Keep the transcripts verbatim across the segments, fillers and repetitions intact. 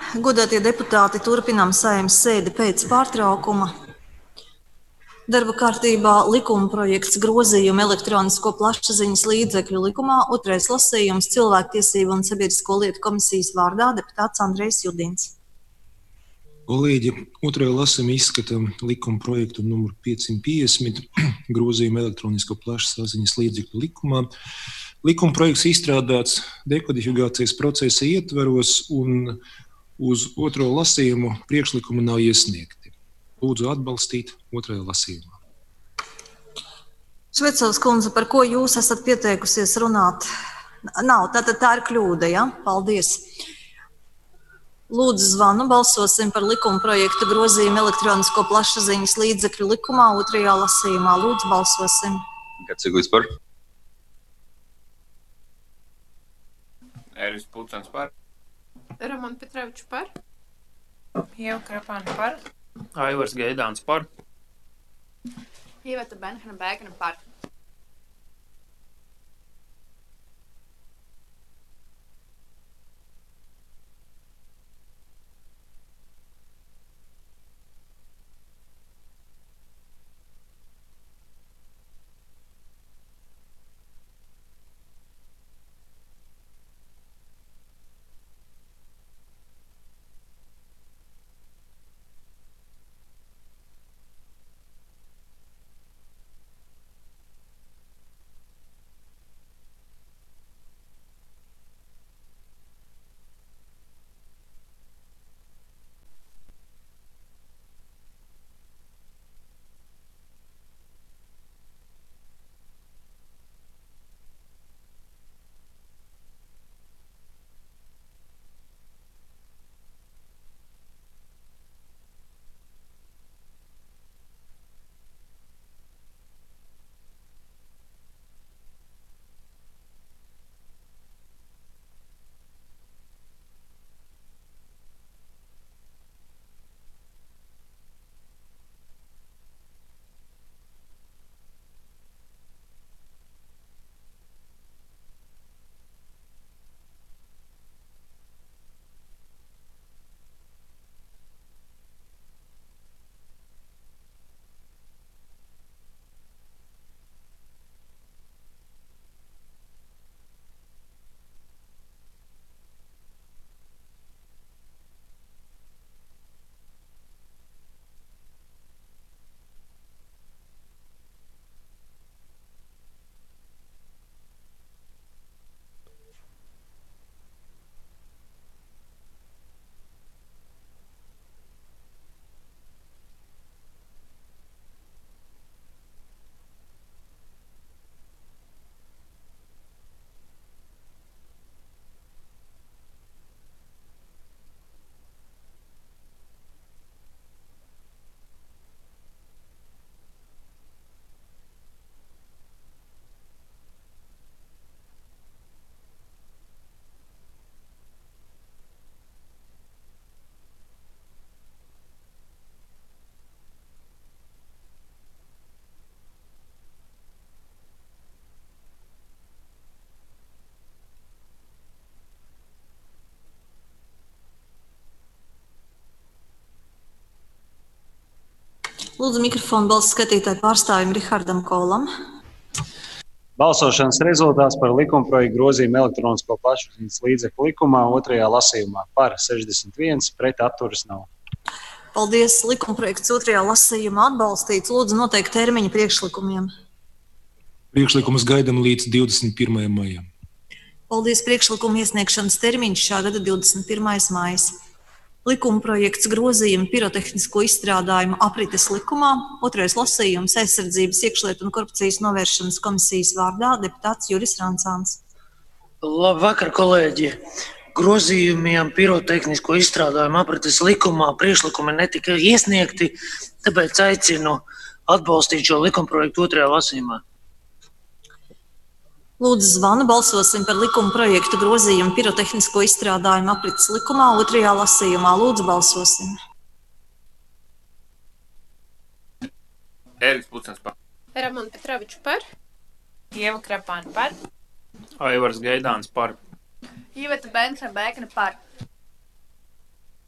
Godātie deputāti, turpinām Saeimas sēdi pēc pārtraukuma. Darba kārtībā likuma projekts grozījumi elektronisko plašsaziņas līdzekļu likumā, otrais lasījums Cilvēktiesību un sabiedrisko lietu komisijas vārdā deputāts Andrejs Judins. Kolēģi, otrajā lasījumā izskatām likuma projektu numuru piecsimt piecdesmit grozījumu elektronisko plašsaziņas līdzekļu likumā. Likuma projekts izstrādāts dekodifikācijas procesa ietvaros un uz otro lasījumu priekšlikumu nav iesniegti. Lūdzu atbalstīt otrajā lasījumā. Švecovs kundze, par ko jūs esat pieteikusies runāt? Nav, tātad tā ir kļūda, ja? Paldies. Lūdzu zvanu, balsosim par likuma projektu grozījumu elektronisko plašsaziņas līdzekļu likumā otrajā lasījumā. Lūdzu balsosim. Kāds ir gudrs par? Ēris Pulcens par. Roman Petrovičs par. Ieva Krapāna par. Aivars Gaidāns par. Iveta Benhana Bēgana par. Lūdzu mikrofonu balss skatītāju pārstāvim Rihardam Kolam. Balsošanas rezultāts par likumprojektu grozījumu elektronisko plašsaziņas līdzekļu likumā otrajā lasījumā par sešdesmit viens, pret atturas nav. Paldies. Likumprojekts otrajā lasījumā atbalstīts. Lūdzu noteikt termiņu priekšlikumiem. Priekšlikumus gaidām līdz divdesmit pirmajam maijam. Paldies. Priekšlikuma iesniegšanas termiņš šā gada divdesmit pirmais maijs. Likumprojekts grozījumi pirotehnisko izstrādājumu aprites likumā, otrais lasījums aizsardzības iekšlietu un korupcijas novēršanas komisijas vārdā deputāts Juris Rancāns. Labvakar, kolēģi! Grozījumiem pirotehnisko izstrādājumu aprites likumā priekšlikumi netika iesniegti, tāpēc aicinu atbalstīt šo likumprojektu otrajā lasījumā. Lūdzu zvanu, balsosim par likuma projektu grozījumu pirotehnisko izstrādājumu aprites likumā otrajā lasījumā. Lūdzu balsosim. Ēris Pulcens par. Roman Petrovičs par. Ieva Krapāna par. Aivars Gaidāns par. Iveta Benhana Bēgana par.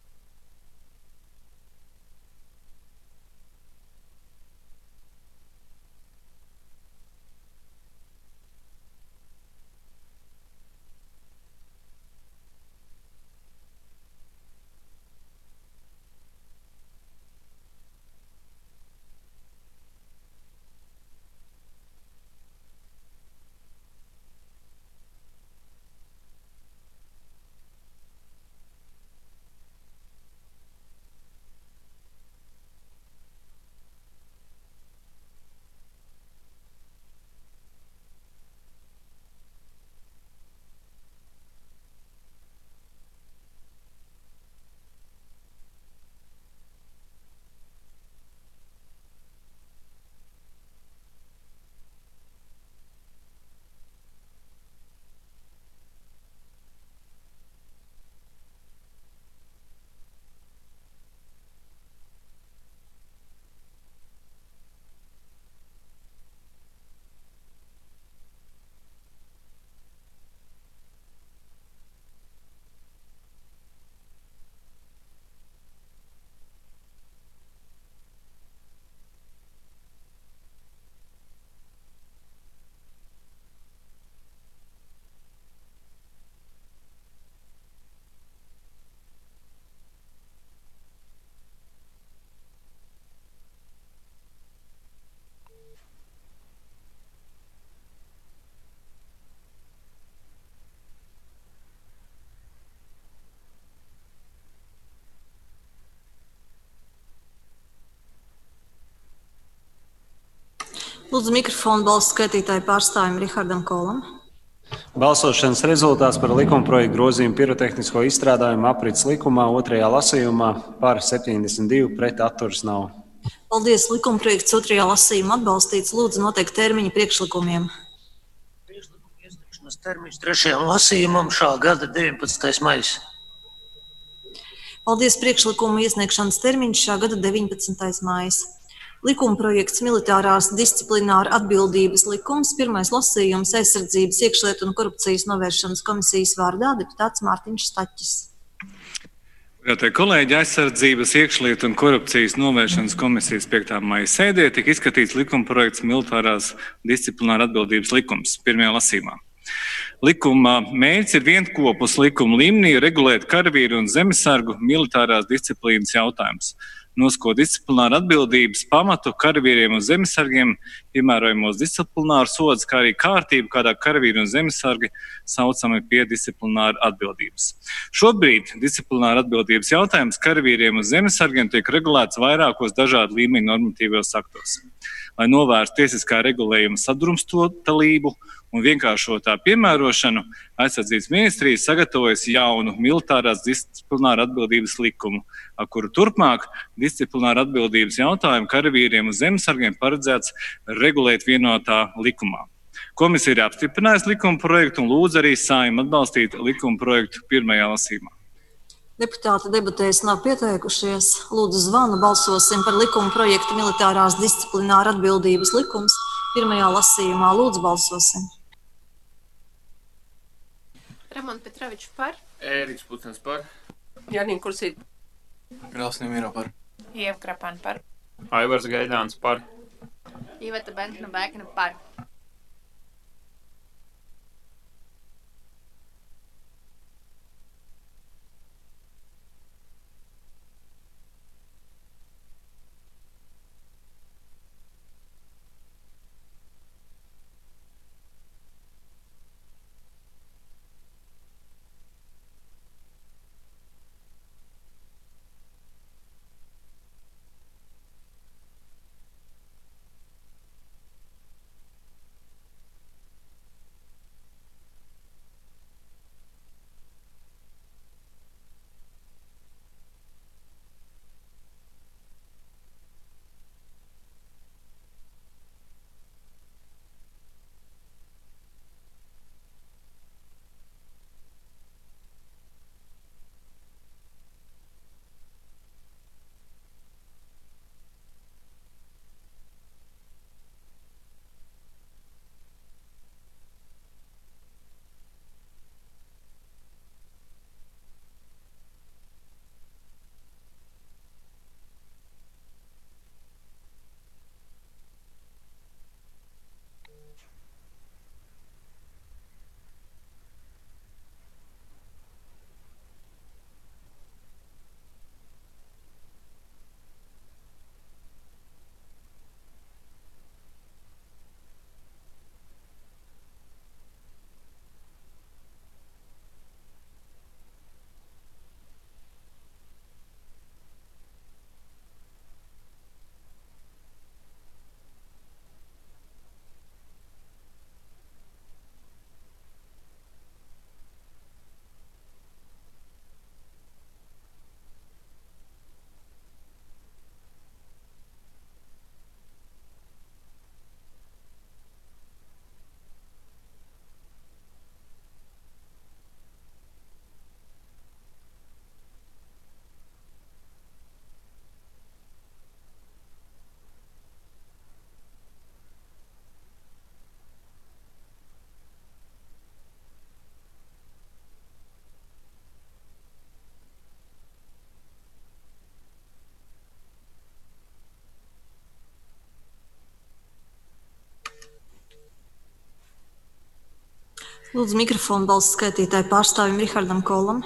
Lūdzu mikrofonu balsu skaitītāju pārstāvim Rihardam Kolam. Balsošanas rezultāts par likumprojektu grozījumu pirotehnisko izstrādājumu aprits likumā otrajā lasījumā par septiņdesmit divi pret atturas nav. Paldies, likumprojekts otrajā lasījumā atbalstīts. Lūdzu noteikt termiņu priekšlikumiem. Priekšlikuma iesniegšanas termiņš trešajam lasījumam šā gada deviņpadsmitais maijs. Paldies, priekšlikuma iesniegšanas termiņš šā gada deviņpadsmitais maijs. Likumprojekts militārās disciplināra atbildības likums, pirmais lasījums aizsardzības, iekšlietu un korupcijas novēršanas komisijas vārdā deputāts Mārtiņš Staķis. Godātie kolēģi, aizsardzības, iekšlietu un korupcijas novēršanas komisijas piektā maija sēdē tika izskatīts likumprojekts militārās disciplināra atbildības likums pirmajā lasījumā. Likuma mērķis ir vienkopus likuma līmenī regulēt karavīru un zemesargu militārās disciplīnas jautājumus, nosakot disciplināru atbildības pamatu karavīriem un zemesargiem, piemērojamos disciplināru sodus, kā arī kārtību, kādā karavīri un zemesargi saucami pie disciplināru atbildības. Šobrīd disciplināru atbildības jautājums karavīriem un zemesargiem tiek regulēts vairākos dažādu līmeņu normatīvos aktos. Lai novērstu tiesiskā regulējuma sadrumstotalību un vienkāršotā piemērošanu, aizsardzības ministrija sagatavojas jaunu militārās disciplināra atbildības likumu, ar kuru turpmāk disciplināra atbildības jautājumu karavīriem un zemesargiem paredzēts regulēt vienotā likumā. Komisija ir apstiprinājusi likuma projektu un lūdz arī Saeimu atbalstīt likuma projektu pirmajā lasījumā. Deputāti debatēs nav pieteikušies. Lūdzu zvanu, balsosim par likuma projektu militārās disciplināra atbildības likums pirmajā lasījumā. Lūdzu balsosim. Ramon Petrovičs par. Ēriks Pucens par. Janīna Kursīte. Grāsniem Mīro par. Ieva Krapāna par. Aivars Gaidāns par. Iveta Benhana Bēkana par. Lūdzu mikrofonu balsu skaitītāju pārstāvim Rihardam Kolam.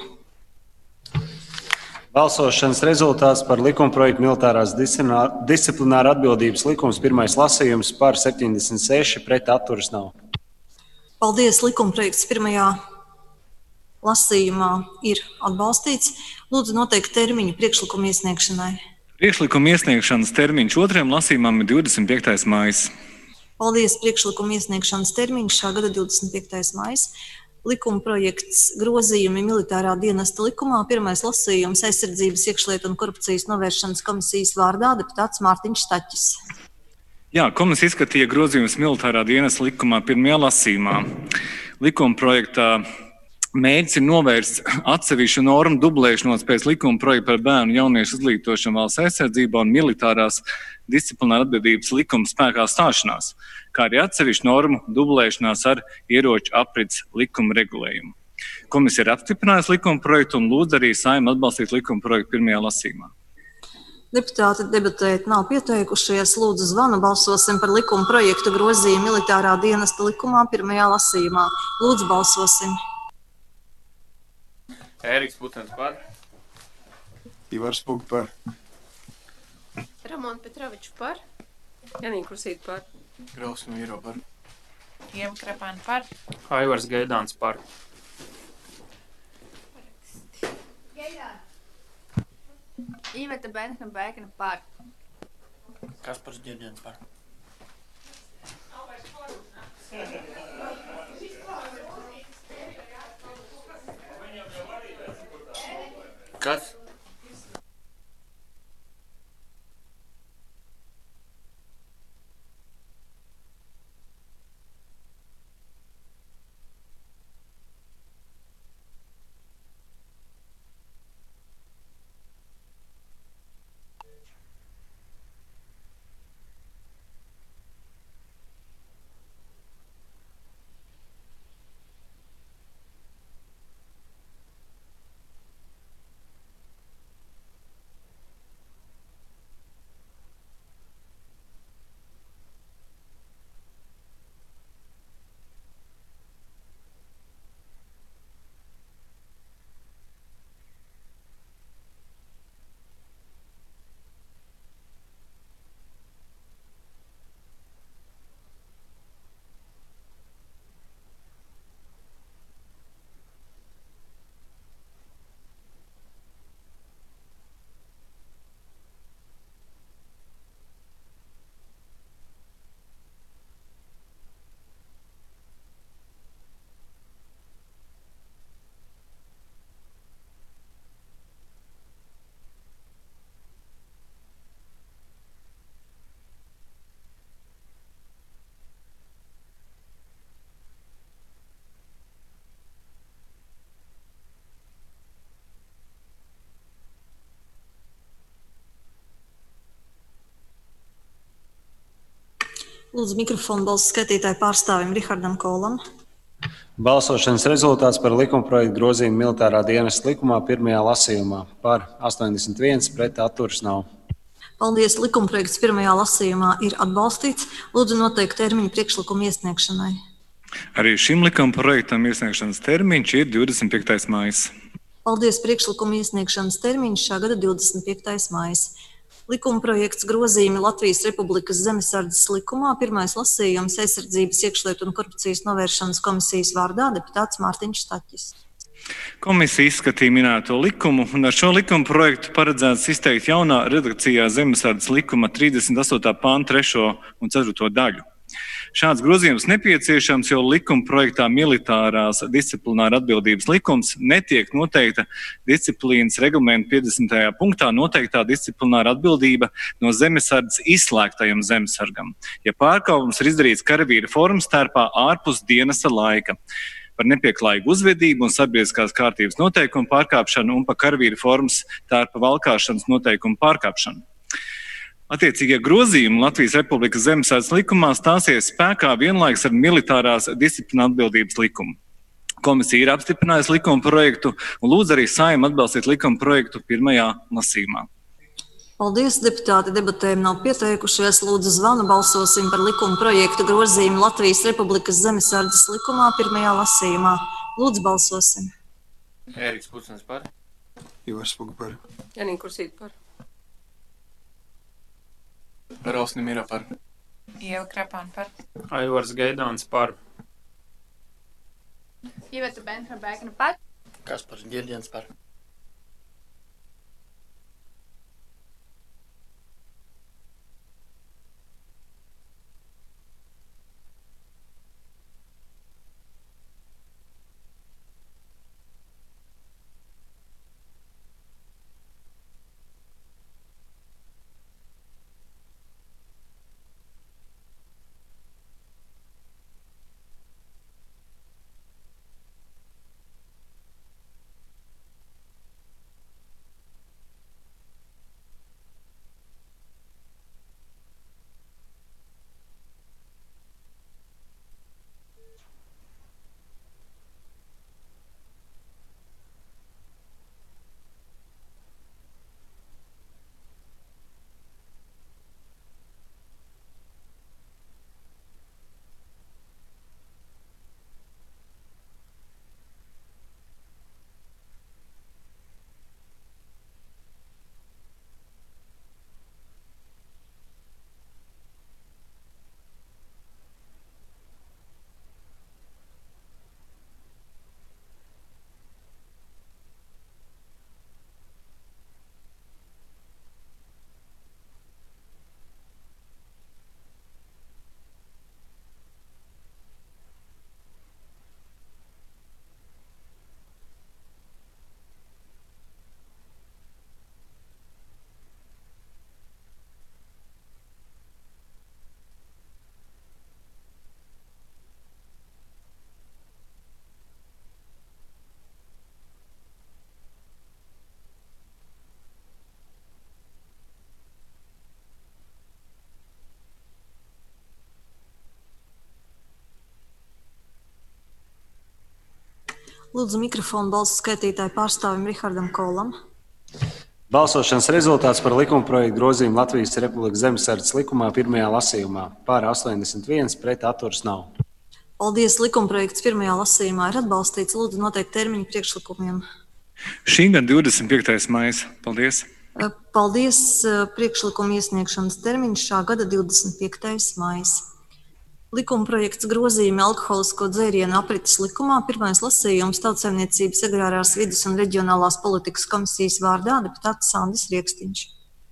Balsošanas rezultāts par likumprojektu militārās disciplināra atbildības likums pirmais lasījums par septiņdesmit seši pret atturas nav. Paldies, likumprojekts pirmajā lasījumā ir atbalstīts. Lūdzu noteikt termiņu priekšlikumu iesniegšanai. Priekšlikuma iesniegšanas termiņš otrajam lasījumam ir divdesmit piektais maijs. Paldies. Priekšlikuma iesniegšanas termiņš šā gada divdesmit piektais maijs. Likuma projekts grozījumi militārā dienesta likumā. Pirmais lasījums aizsardzības, iekšlietu un korupcijas novēršanas komisijas vārdā deputāts Mārtiņš Staķis. Jā, komisija izskatīja grozījumus militārā dienesta likumā pirmajā lasījumā. Likuma projektā mērķis ir novērst atsevišķu normu dublēšanos pēc likuma projekta par bērnu un jauniešu izglītošanu valsts aizsardzībā un militārās disciplināra atbildības likuma spēkā stāšanās, kā arī atsevišķu normu dublēšanās ar ieroču aprits likuma regulējumu. Komisija ir apstiprinājusi likuma projektu un lūdz arī Saeimu atbalstīt likuma projektu pirmajā lasījumā. Deputāti debatēt nav pieteikušies. Lūdzu zvanu, balsosim par likuma projektu grozījumu militārā dienesta likumā pirmajā lasījumā. Lūdzu balsosim. Ēriks Putens par. Ivars Puga par. Ramona Petroviča par. Janīna Kursīta par. Grausma Miro par. Ieva Krapāna par. Aivars Gaidāns par. Iveta Bentna Bēkina par. Kaspars Ģerģens par. Kas? Lūdzu mikrofonu balsu skaitītāju pārstāvim Rihardam Kolam. Balsošanas rezultāts par likuma projektu grozījumu militārā dienesta likumā pirmajā lasījumā. Par astoņdesmit viens, pret atturas nav. Paldies. Likuma projekts pirmajā lasījumā ir atbalstīts. Lūdzu noteikt termiņu priekšlikuma iesniegšanai. Arī šim likuma projektam iesniegšanas termiņš ir divdesmit piektais maijs. Paldies. Priekšlikuma iesniegšanas termiņš šā gada divdesmit piektais maijs. Likuma projekts grozījumi Latvijas Republikas zemesardzes likumā. Pirmais lasījums aizsardzības, iekšlietu un korupcijas novēršanas komisijas vārdā deputāts Mārtiņš Staķis. Komisija izskatīja minēto likumu, un ar šo likuma projektu paredzēts izteikt jaunā redakcijā zemesardzes likuma trīsdesmit astotā panta trešo un ceturto daļu. Šāds grozījums nepieciešams, jo likuma projektā militārās disciplināra atbildības likums netiek noteikta disciplīnas reglamenta piecdesmitajā punktā noteiktā disciplināra atbildība no zemesardzes izslēgtajam zemesargam, ja pārkāpums ir izdarīts karavīra formas tērpā ārpus dienesta laika, par nepieklājīgu uzvedību un sabiedriskās kārtības noteikumu pārkāpšanu un par karavīra formas tērpa valkāšanas noteikumu pārkāpšanu. Attiecīgie grozījumi Latvijas Republikas zemesardzes likumā stāsies spēkā vienlaikus ar militārās disciplināra atbildības likumu. Komisija ir apstiprinājusi likuma projektu un lūdz arī Saeimu atbalstīt likuma projektu pirmajā lasījumā. Paldies. Deputāti debatēm nav pieteikušies. Lūdzu zvanu, balsosim par likuma projektu grozījumu Latvijas Republikas zemesardzes likumā pirmajā lasījumā. Lūdzu balsosim. Ēriks Putens par. Ivars Puga par. Janīna Kursīta par. Grausma Miro par. Ieva Krapāna par. Aivars Gaidāns par. Iveta Bentna Bēkina par. Kaspars Ģerģens par. Lūdzu mikrofonu balsu skaitītāju pārstāvim Rihardam Kolam. Balsošanas rezultāts par likumprojektu grozījumu Latvijas Republikas zemesardzes likumā pirmajā lasījumā. Par astoņdesmit viens, pret atturas nav. Paldies, likumprojekts pirmajā lasījumā ir atbalstīts. Lūdzu noteikt termiņu priekšlikumiem. Šī gada divdesmit piektais maijs. Paldies! Paldies, priekšlikuma iesniegšanas termiņš šā gada divdesmit piektais maijs. Likumprojekts grozījumi alkoholisko dzērienu aprites likumā. Pirmais lasījums Tautsaimniecības agrārās vides un reģionālās politikas komisijas vārdā deputāts Sandis Riekstiņš.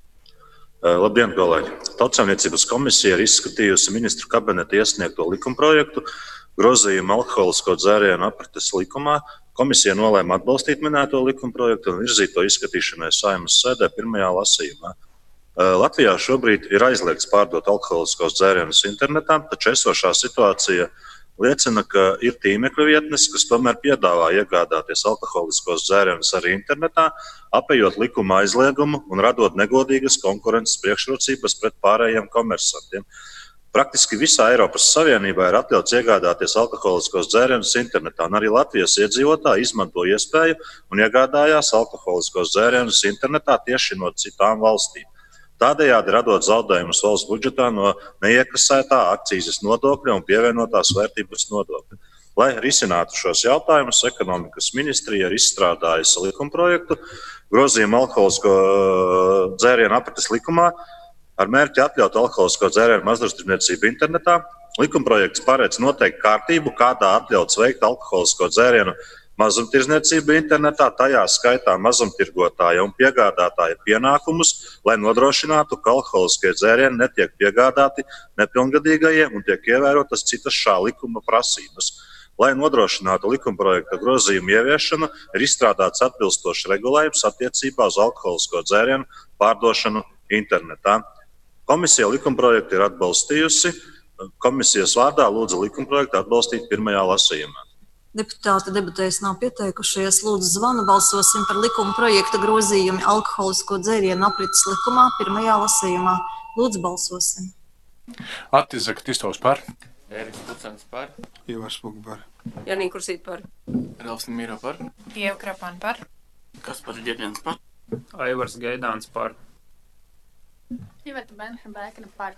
Labdien, kolēģi! Tautsaimniecības komisija ir izskatījusi ministru kabineta iesniegto likumprojektu grozījumu alkoholisko dzērienu aprites likumā. Komisija nolēma atbalstīt minēto likumprojektu un virzīt to izskatīšanai Saeimas sēdē pirmajā lasījumā. Latvijā šobrīd ir aizliegts pārdot alkoholiskos dzērienus internetā, taču esošā situācija liecina, ka ir tīmekļa vietnes, kas tomēr piedāvā iegādāties alkoholiskos dzērienus arī internetā, apējot likuma aizliegumu un radot negodīgas konkurences priekšrocības pret pārējiem komersantiem. Praktiski visā Eiropas Savienībā ir atļauts iegādāties alkoholiskos dzērienus internetā, un arī Latvijas iedzīvotāji izmanto iespēju un iegādājās alkoholiskos dzērienus internetā tieši no citām valstīm. Tādējādi radot zaudējumus valsts budžetā no neiekasētā akcīzes nodokļa un pievienotās vērtības nodokļa. Lai risinātu šos jautājumus, ekonomikas ministrija ir izstrādājusi likumprojektu grozījumu alkoholisko dzērienu aprites likumā ar mērķi atļaut alkoholisko dzērienu mazumtirdzniecību internetā. Likumprojekts paredz noteikti kārtību, kādā atļauts veikt alkoholisko dzērienu mazumtirdzniecība internetā, tajā skaitā mazumtirgotāja un piegādātāja pienākumus, lai nodrošinātu, ka alkoholiskie dzērieni netiek piegādāti nepilngadīgajiem un tiek ievērotas citas šā likuma prasības. Lai nodrošinātu likumprojekta grozījumu ieviešanu, ir izstrādāts atbilstošs regulējums attiecībā uz alkoholisko dzērienu pārdošanu internetā. Komisija likumprojektu ir atbalstījusi. Komisijas vārdā lūdzu likumprojektu atbalstīt pirmajā lasījumā. Deputāti debatēs nav pieteikušies. Lūdzu zvanu, balsosim par likuma projekta grozījumi alkoholisko dzērienu aprites likumā pirmajā lasījumā. Lūdzu balsosim. Atizaka Tistovs par. Ēriks Pucens par. Ivars Spoguba par. Janīna Kursīte par. Rausna Mīra par. Ieva Krapāna par. Kaspars Ģerģens par. Aivars Gaidāns par. Iveta Benham Bēkana par.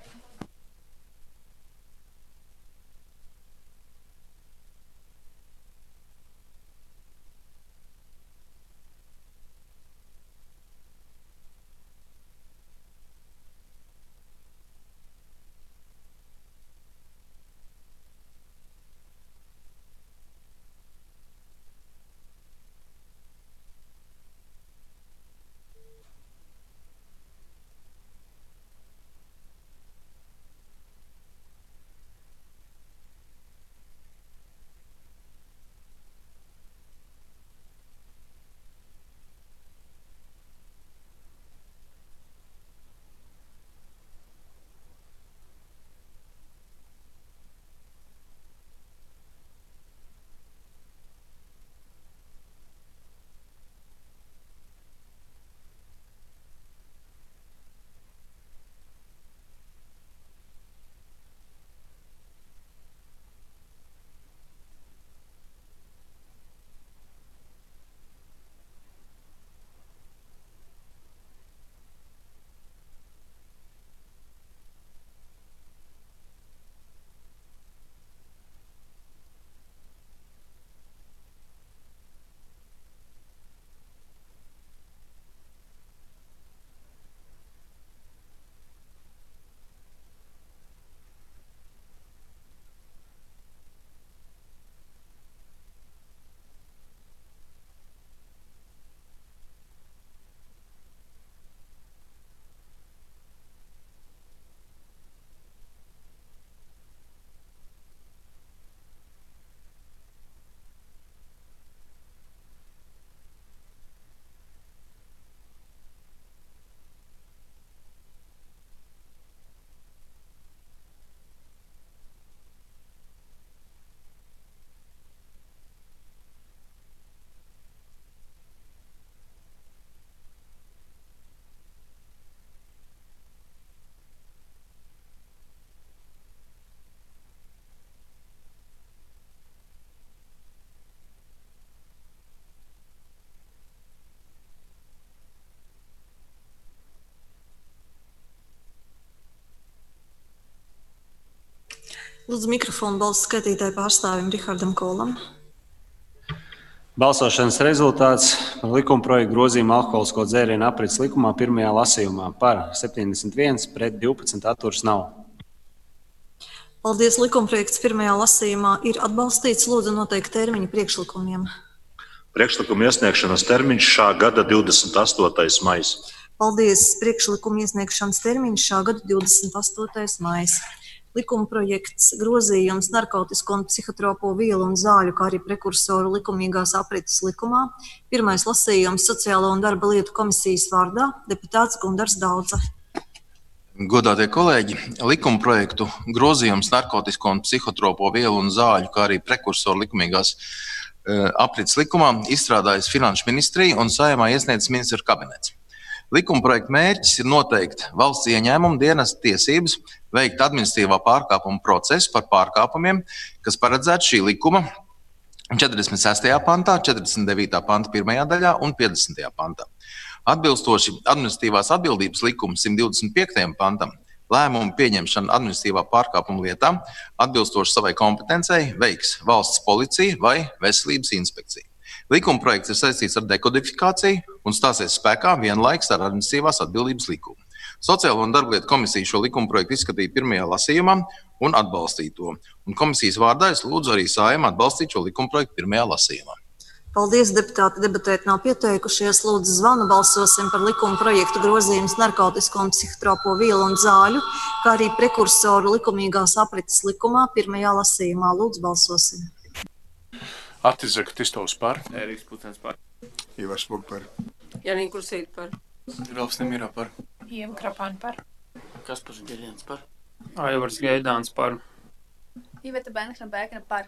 Lūdzu mikrofonu balsu skaitītāju pārstāvim Rihardam Kolam. Balsošanas rezultāts par likumprojektu grozījumu alkoholisko dzērienu aprits likumā pirmajā lasījumā par septiņdesmit viens pret divpadsmit atturas nav. Paldies, likumprojekts pirmajā lasījumā ir atbalstīts. Lūdzu noteikt termiņu priekšlikumiem. Priekšlikuma iesniegšanas termiņš šā gada divdesmit astotais maijs. Paldies, priekšlikuma iesniegšanas termiņš šā gada divdesmit astotais maijs. Likumprojekts grozījums narkotisko un psihotropo vielu un zāļu, kā arī prekursoru likumīgās aprites likumā. Pirmais lasījums Sociālo un darba lietu komisijas vārdā deputāts Gundars Daudze. Godātie kolēģi, likumprojektu grozījums narkotisko un psihotropo vielu un zāļu, kā arī prekursoru likumīgās uh, aprits likumā izstrādājas Finanšu ministrija un Saeimā iesniedzis ministru kabinets. Likumprojekta mērķis ir noteikt valsts ieņēmumu dienesta tiesības veikt administratīvā pārkāpuma procesu par pārkāpumiem, kas paredzēts šī likuma četrdesmit sestajā pantā, četrdesmit devītā panta pirmajā daļā un piecdesmitajā pantā. Atbilstoši administratīvās atbildības likuma simt divdesmit piektajam pantam, lēmumu pieņemšanu administratīvā pārkāpuma lietā atbilstoši savai kompetencei veiks valsts policija vai veselības inspekcija. Likumprojekts ir saistīts ar dekodifikāciju un stāsies spēkā vienlaiks ar administratīvās atbildības likumu. Sociālo un darba lietu komisija šo likumprojektu izskatīja pirmajā lasījumā un atbalstīja to. Un komisijas vārdā es lūdzu arī Saeimu atbalstīt šo likumprojektu pirmajā lasījumā. Paldies, deputāti, debatēt nav pieteikušies. Lūdzu zvanu balsosim par likumprojektu grozījums narkotisko un psihotropo vielu un zāļu, kā arī prekursoru likumīgās aprites likumā pirmajā lasījumā. Lūdzu balsosim. Atizaka Tistovs par. Ēriks Pucens par. Ivars Spok par. Janīna Kursīte par. Ralfs Nemīrā par. Ieva Krapāna par. Kaspars Ģeļens par. Aivars Gaidāns par. Iveta Benhna Bēkna par.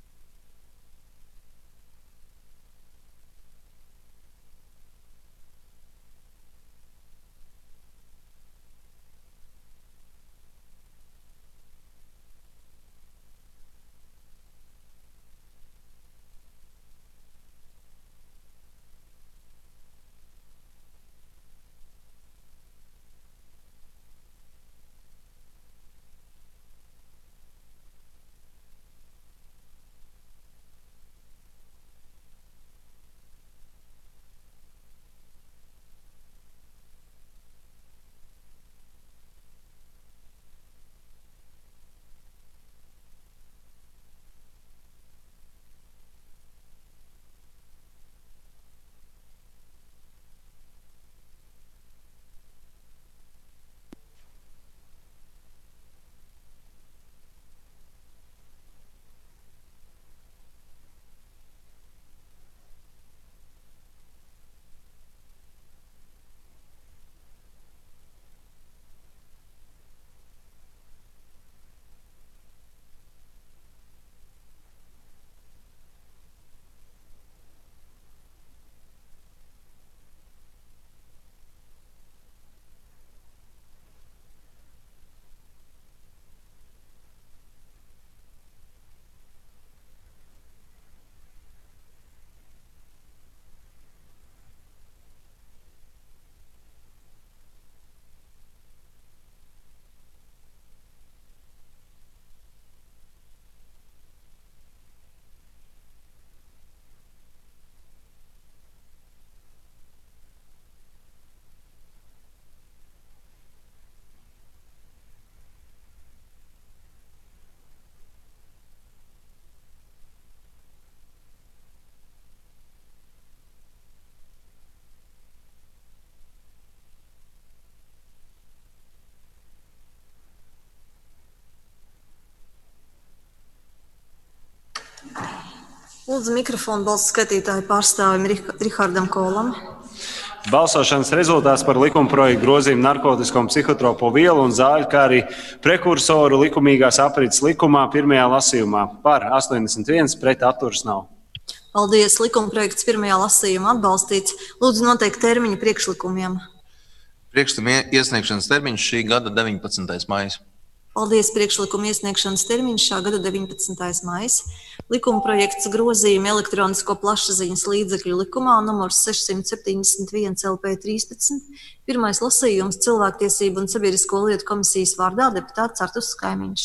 Lūdzu mikrofonu balsu skatītāju pārstāvim Rihardam Kolam. Balsošanas rezultāts par likumprojektu grozījumu narkotisko un psihotropo vielu un zāļu, kā arī prekursoru likumīgās aprits likumā pirmajā lasījumā par astoņdesmit viens pret atturas nav. Paldies, likumprojekts pirmajā lasījumā atbalstīts. Lūdzu noteikt termiņu priekšlikumiem. Priekšlikuma iesniegšanas termiņš šī gada deviņpadsmitais maijs. Paldies, priekšlikuma iesniegšanas termiņš šā gada deviņpadsmitais maijs. Likumprojekts grozījumi elektronisko plašsaziņas līdzekļu likumā numurs sešsimt septiņdesmit viens L P trīspadsmit. Pirmais lasījums Cilvēktiesību un sabiedrisko lietu komisijas vārdā deputāts Artus Kaimiņš.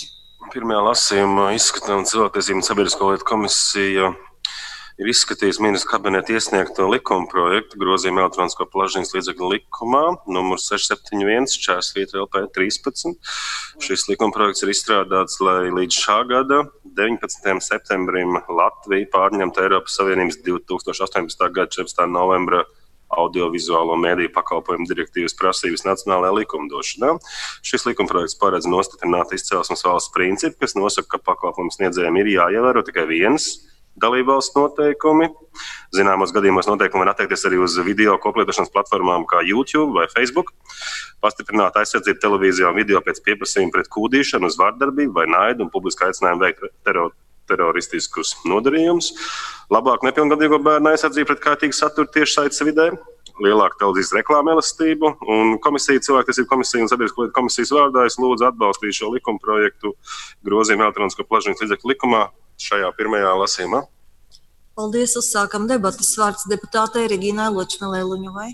pirmajā lasījumā izskatām cilvēktiesību un sabiedrisko lietu komisija ir izskatījusi ministra kabineta iesniegto likuma projektu grozījumu elektronisko plašsaziņas līdzekļu likumā numur seši septiņi viens šķērsvītra L P trīspadsmit. Šis likuma projekts ir izstrādāts, lai līdz šā gada deviņpadsmitajam septembrim Latvija pārņemtu Eiropas Savienības divi tūkstoši astoņpadsmitā gada četrpadsmitā novembra audiovizuālo mēdīju pakalpojumu direktīvas prasības nacionālajā likumdošanā. Šis likumprojekts paredz nostiprināt izcelsmes valsts principu, kas nosaka, ka pakalpojumu sniedzējiem ir jāievēro tikai viens dalībvalsts noteikumi. Zināmos gadījumos noteikumi var attiekties arī uz video koplietošanas platformām kā YouTube vai Facebook. Pastiprināt aizsardzību televīzijā un video pēc pieprasījuma pret kūdīšanu, uz vardarbību vai naidu un publisku aicinājumu veikt teror teroristiskus nodarījumus, labāk nepilngadīgo bērnu aizsardzību pret kaitīgu saturu tiešsaites vidē, lielāku televīzijas reklāmu elastību, un komisija, cilvēktiesību komisija un sabiedrisko lietu komisijas vārdā es lūdzu atbalstīt šo likuma projektu grozījumu elektronisko plašsaziņas līdzekļu likumā šajā pirmajā lasījumā. Paldies, uzsākam debatas. Vārds deputātei Regīnai Ločmelei Luņuvai.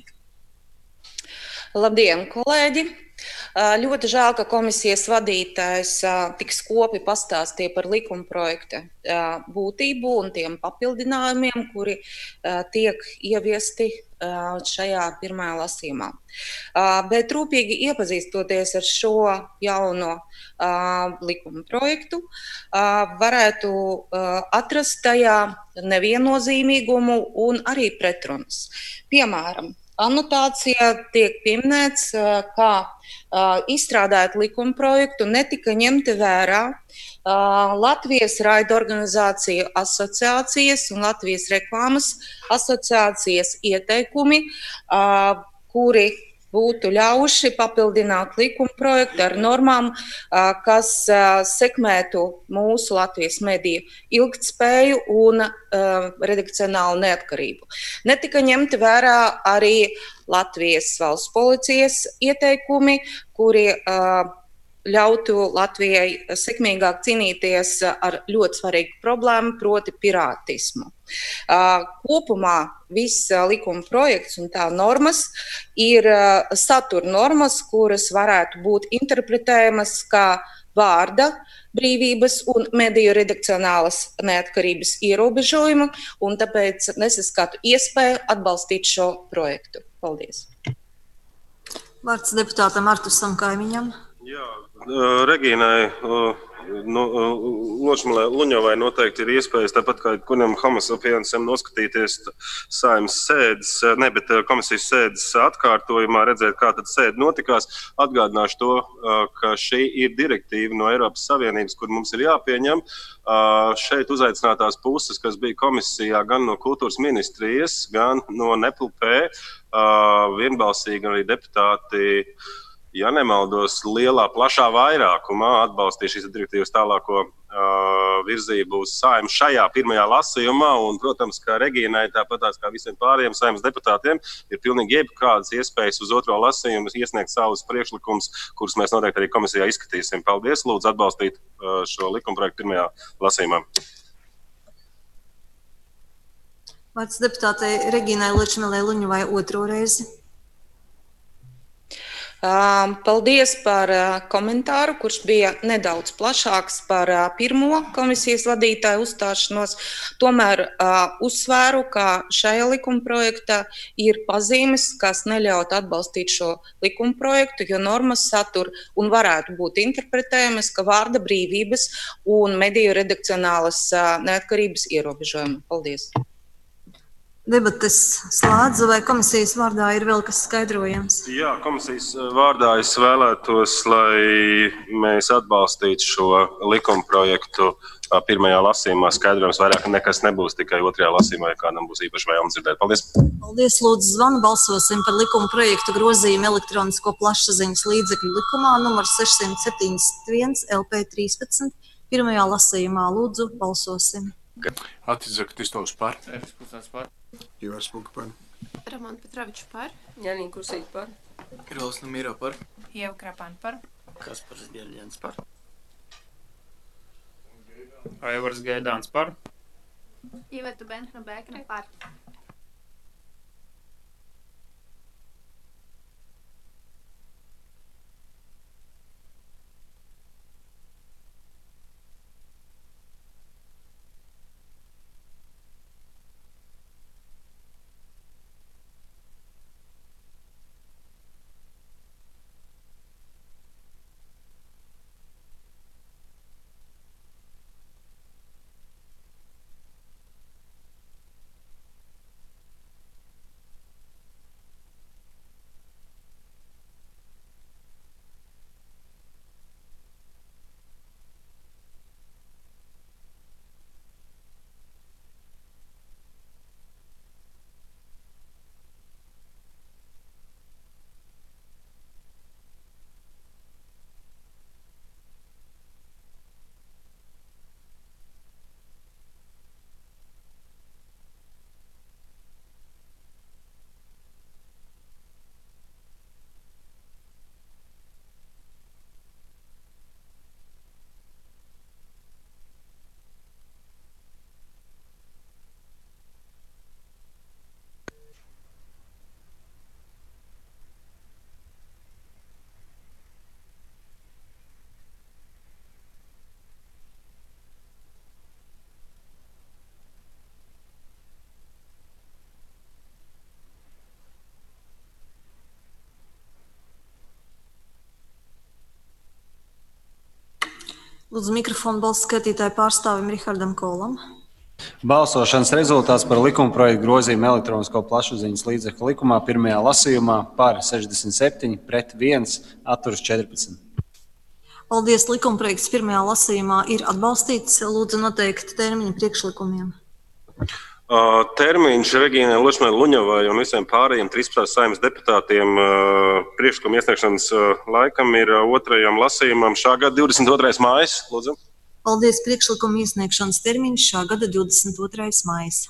Labdien, kolēģi! Ļoti žēl, ka komisijas vadītājs tik skopi pastāstīja par likuma projekta būtību un tiem papildinājumiem, kuri tiek ieviesti šajā pirmajā lasījumā. Bet rūpīgi iepazīstoties ar šo jauno likuma projektu, varētu atrast tajā neviennozīmīgumu un arī pretrunas. Piemēram, anotācijā tiek pieminēts, ka izstrādājot likuma projektu netika ņemti vērā Latvijas raidorganizāciju asociācijas un Latvijas reklāmas asociācijas ieteikumi, kuri būtu ļauši papildināt likuma projektu ar normām, kas sekmētu mūsu Latvijas mediju ilgtspēju un redakcionālu neatkarību. Netika ņemti vērā arī Latvijas valsts policijas ieteikumi, kuri ļautu Latvijai sekmīgāk cīnīties ar ļoti svarīgu problēmu, proti pirātismu. Kopumā viss likuma projekts un tā normas ir satura normas, kuras varētu būt interpretējamas kā vārda brīvības un mediju redakcionālas neatkarības ierobežojumu, un tāpēc nesaskatu iespēju atbalstīt šo projektu. Paldies. Vārds deputātam Artusam Kaimiņam. Jā, Regīnai Ločmelei Luņuvai noteikti ir iespējas, tāpat kā kuram homosapiensam noskatīties Saeimas sēdes, ne, bet komisijas sēdes atkārtojumā, redzēt, kā tad sēde notikās. Atgādināšu to, ka šī ir direktīva no Eiropas Savienības, kur mums ir jāpieņem. Šeit uzaicinātās puses, kas bija komisijā gan no kultūras ministrijas, gan no N E P L P, vienbalsīgi arī deputāti, ja nemaldos, lielā, plašā vairākumā atbalstīja šīs direktīvas tālāko uh, virzību uz Saeimu šajā pirmajā lasījumā, un, protams, ka Regīnai, tāpatās kā visiem pārējiem Saeimas deputātiem, ir pilnīgi jebkādas iespējas uz otro lasījumu iesniegt savus priekšlikumus, kurus mēs noteikti arī komisijā izskatīsim. Paldies, lūdzu atbalstīt uh, šo likumprojektu pirmajā lasījumā. Vārds deputātei Regīnai Ločmelei Luņuvai otro reizi. Paldies par komentāru, kurš bija nedaudz plašāks par pirmo komisijas vadītāju uzstāšanos. Tomēr uzsvēru, ka šajā likuma projektā ir pazīmes, kas neļaut atbalstīt šo likuma projektu, jo normas satur un varētu būt interpretējamas, ka vārda brīvības un mediju redakcionālas neatkarības ierobežojumi. Paldies. Debates slēdzu, vai komisijas vārdā ir vēl kas skaidrojams? Jā, komisijas vārdā es vēlētos, lai mēs atbalstītu šo likuma projektu pirmajā lasījumā. Skaidrojums vairāk nekas nebūs, tikai otrajā lasījumā, ja kādam būs īpaši vēlams dzirdēt. Paldies! Paldies, lūdzu, zvanu balsosim par likuma projektu grozījumu elektronisko plašsaziņas līdzekļu likumā numur seši septiņdesmit viens L P trīspadsmit. Pirmajā lasījumā lūdzu balsosim. Atizaka Tistovs par. Efes Klusāns par. Ivars Buka par. Roman Petrovičs par. Janīna Kursīte par. Krivols Namīro par. Ieva Krapāna par. Kaspars Ģerļens par. Aivars Gaidāns par. Iveta Benhna Bēkne par. Lūdzu mikrofonu balsu skaitītāju pārstāvim Rihardam Kolam. Balsošanas rezultāts par likumprojektu grozījumu elektronisko plašsaziņas līdzekļu likumā pirmajā lasījumā par sešdesmit septiņi pret viens, atturas četrpadsmit. Paldies, likumprojekts pirmajā lasījumā ir atbalstīts. Lūdzu noteikt termiņu priekšlikumiem. Uh, termiņš Regīnai Lučmai Luņavai un visiem pārējiem trīspadsmit Saeimas deputātiem uh, priekšlikumu iesniegšanas uh, laikam ir uh, otrajam lasījumam šā gada divdesmit otrais mājas. Lūdzu. Paldies, priekšlikumu iesniegšanas termiņš šā gada divdesmit otrais mājas.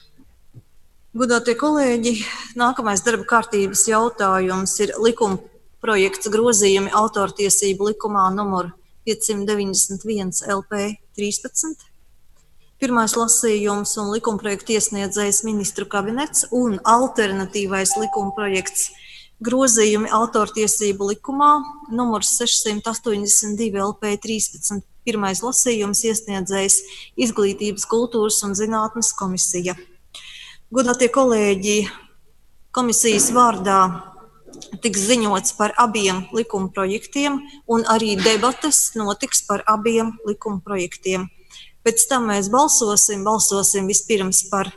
Godātie kolēģi, nākamais darba kārtības jautājums ir likuma projekts grozījumi autortiesību likumā numur piecsimt deviņdesmit viens L P trīspadsmit. Pirmais lasījums un likumprojekta iesniedzējs ministru kabinets un alternatīvais likumprojekts grozījumi autortiesību likumā numurs sešsimt astoņdesmit divi L P trīspadsmit. Pirmais lasījums iesniedzējs Izglītības, kultūras un zinātnes komisija. Godātie kolēģi, komisijas vārdā tiks ziņots par abiem likumprojektiem un arī debates notiks par abiem likumprojektiem. Pēc tam mēs balsosim, balsosim vispirms par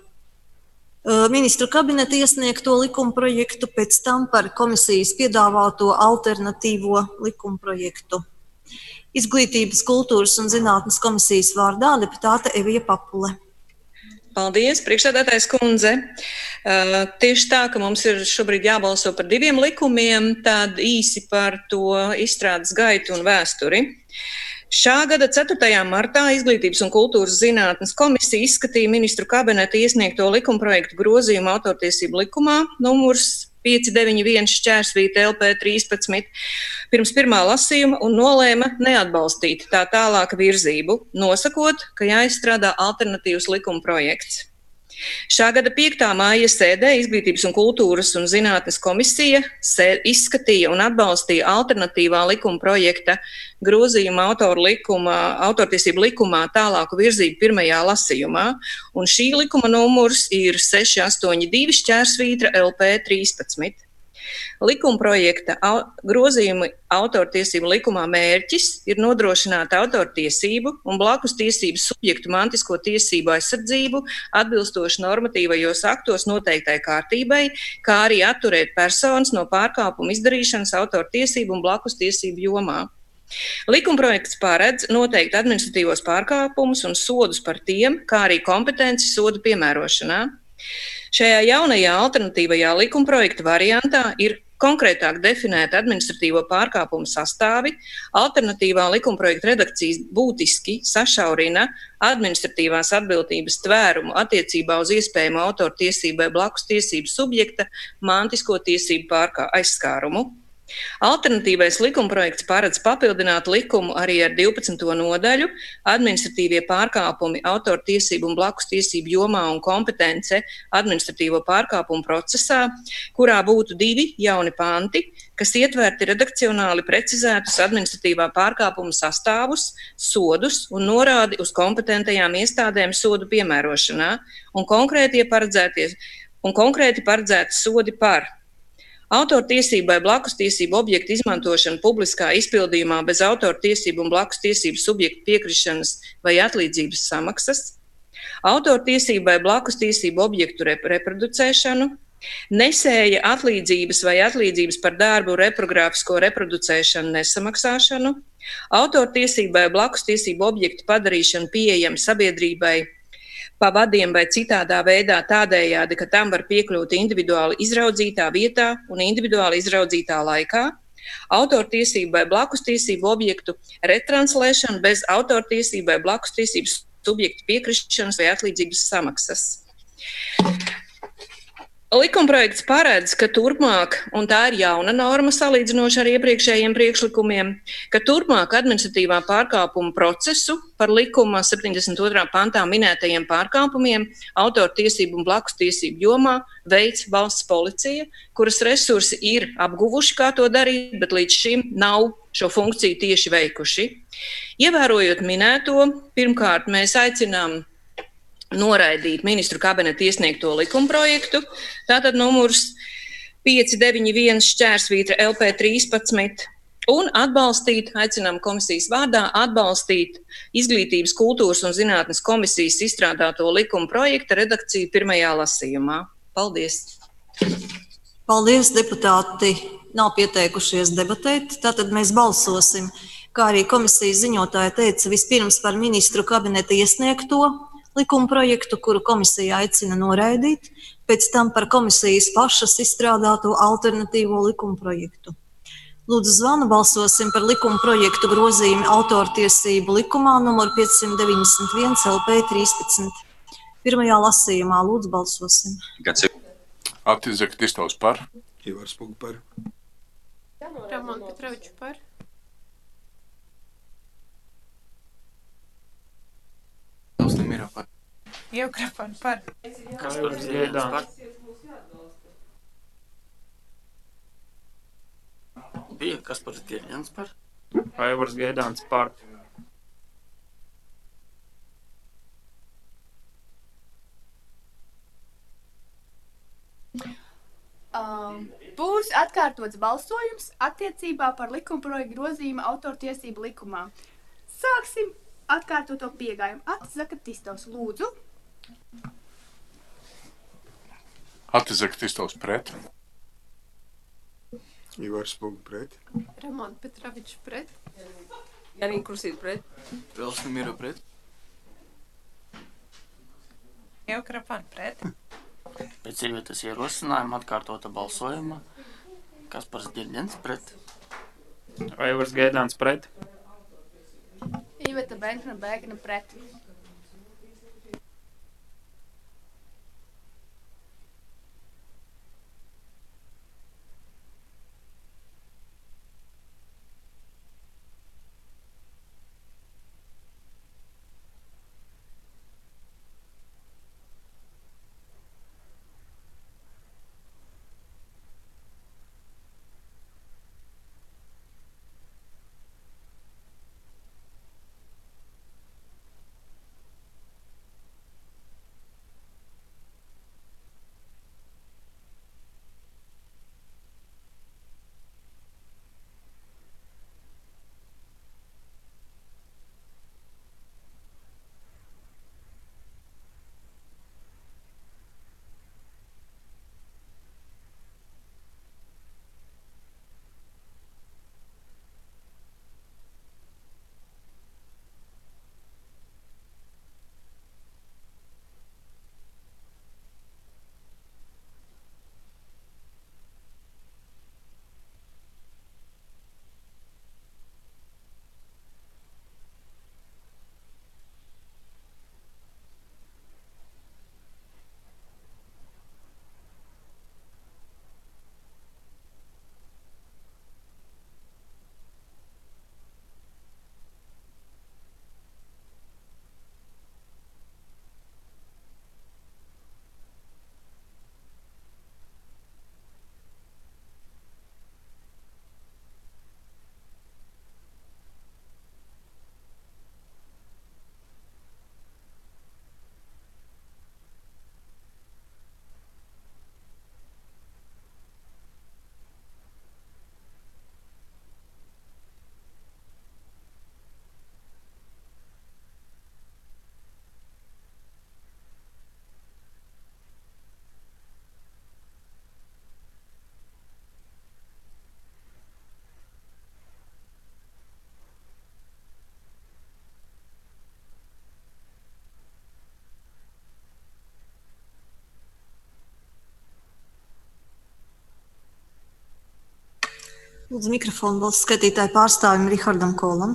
uh, ministru kabineta iesniegto likumprojektu, pēc tam par komisijas piedāvāto alternatīvo likumprojektu. Izglītības, kultūras un zinātnes komisijas vārdā deputāte Evija Papule. Paldies, priekšsēdētājs kundze. Uh, tieši tā, ka mums ir šobrīd jābalso par diviem likumiem, tad īsi par to izstrādes gaitu un vēsturi. Šā gada ceturtajā martā Izglītības un kultūras zinātnes komisija izskatīja ministru kabineta iesniegto likumprojektu grozījumu autortiesību likumā numurs pieci deviņi viens šķērsvīta L P trīspadsmit pirms pirmā lasījuma un nolēma neatbalstīt tā tālāka virzību, nosakot, ka jāizstrādā alternatīvs likumprojekts. Šā gada piektā māja sēdē Izglītības un kultūras un zinātnes komisija izskatīja un atbalstīja alternatīvā likuma projekta grozījuma autoru likuma, autortiesību likumā tālāku virzību pirmajā lasījumā, un šī likuma numurs ir seši astoņi divi šķērsvītra L P trīspadsmit. Likuma projekta grozījuma autortiesību likumā mērķis ir nodrošināt autortiesību un blakus tiesību subjektu mantisko tiesību aizsardzību atbilstoši normatīvajos aktos noteiktai kārtībai, kā arī atturēt personas no pārkāpumu izdarīšanas autortiesību un blakus tiesību jomā. Likumprojekts paredz noteikt administratīvos pārkāpumus un sodus par tiem, kā arī kompetenci sodu piemērošanā. Šajā jaunajā alternatīvajā likumprojekta variantā ir konkrētāk definēta administratīvo pārkāpumu sastāvi, alternatīvā likumprojekta redakcijas būtiski sašaurina administratīvās atbildības tvērumu attiecībā uz iespējamo autortiesībai blakus tiesību subjekta mantisko tiesību pārkā aizskārumu. Alternatīvais likumprojekts paredz papildināt likumu arī ar divpadsmito nodaļu administratīvie pārkāpumi autortiesību un blakus tiesību jomā un kompetence administratīvo pārkāpumu procesā, kurā būtu divi jauni panti, kas ietverti redakcionāli precizētus administratīvā pārkāpuma sastāvus, sodus un norādi uz kompetentajām iestādēm sodu piemērošanā un konkrēti paredzēties un konkrēti paredzēti sodi par autortiesībai blakus tiesību objektu izmantošanu publiskā izpildījumā bez autortiesību un blakus tiesību subjektu piekrišanas vai atlīdzības samaksas, autortiesībai blakus tiesību objektu rep reproducēšanu, nesēja atlīdzības vai atlīdzības par darbu reprogrāfisko reproducēšanu nesamaksāšanu, autortiesībai blakus tiesību objektu padarīšanu pieejam sabiedrībai pa vadiem vai citādā veidā tādējādi, ka tam var piekļūt individuāli izraudzītā vietā un individuāli izraudzītā laikā, autortiesībai blakus tiesību objektu retranslēšanu bez autortiesībai blakus tiesības subjektu piekrišanas vai atlīdzības samaksas. Likumprojekts paredz, ka turpmāk, un tā ir jauna norma salīdzinoši ar iepriekšējiem priekšlikumiem, ka turpmāk administratīvā pārkāpuma procesu par likuma septiņdesmit otrā pantā minētajiem pārkāpumiem autortiesību un blakus tiesību jomā veids valsts policija, kuras resursi ir apguvuši, kā to darīt, bet līdz šim nav šo funkciju tieši veikuši. Ievērojot minēto, pirmkārt mēs aicinām noraidīt ministru kabineta iesniegto likumprojektu, tātad numurs pieci deviņi viens šķērsvītra L P trīspadsmit, Un atbalstīt, aicinām komisijas vārdā, atbalstīt Izglītības, kultūras un zinātnes komisijas izstrādāto likuma projekta redakciju pirmajā lasījumā. Paldies! Paldies, deputāti nav pieteikušies debatēt, tātad mēs balsosim. Kā arī komisijas ziņotāja teica, vispirms par ministru kabineta iesniegto likuma projektu, kuru komisija aicina noraidīt, pēc tam par komisijas pašas izstrādāto alternatīvo likuma projektu. Lūdzu, zvanu balsosim par likuma projektu grozījumu autortiesību likumā numur piecsimt deviņdesmit viens L P trīspadsmit. Pirmajā lasījumā lūdzu balsosim. Atizek Tistovs par. Ivars Puga par. Ramon Petrovičs par. Miro par. Jevkrafan par. Aivars Gaidāns par. Bija Kaspars Ģerģens par. Aivars Gaidāns par. Um, būs atkārtots balsojums attiecībā par likumprojektu grozījumu autortiesību likumā. Sāksim atkārtoto piegājumu. Atizaka Tistovs, lūdzu. Atizek Tistovs pret. Ivars Puga pret. Ramon Petrovičs pret. Janīna Kursīt pret. Relsna Miro pret. Jevkrafan pret. Pēc ievietas ierosinājuma atkārtota balsojuma. Kaspars Ģerģens pret. Aivars Gaidāns pret. Iveta Benkna Bēgna pret. Lūdzu, mikrofonu valsts skaitītāju pārstāvim Rihardam Kolam.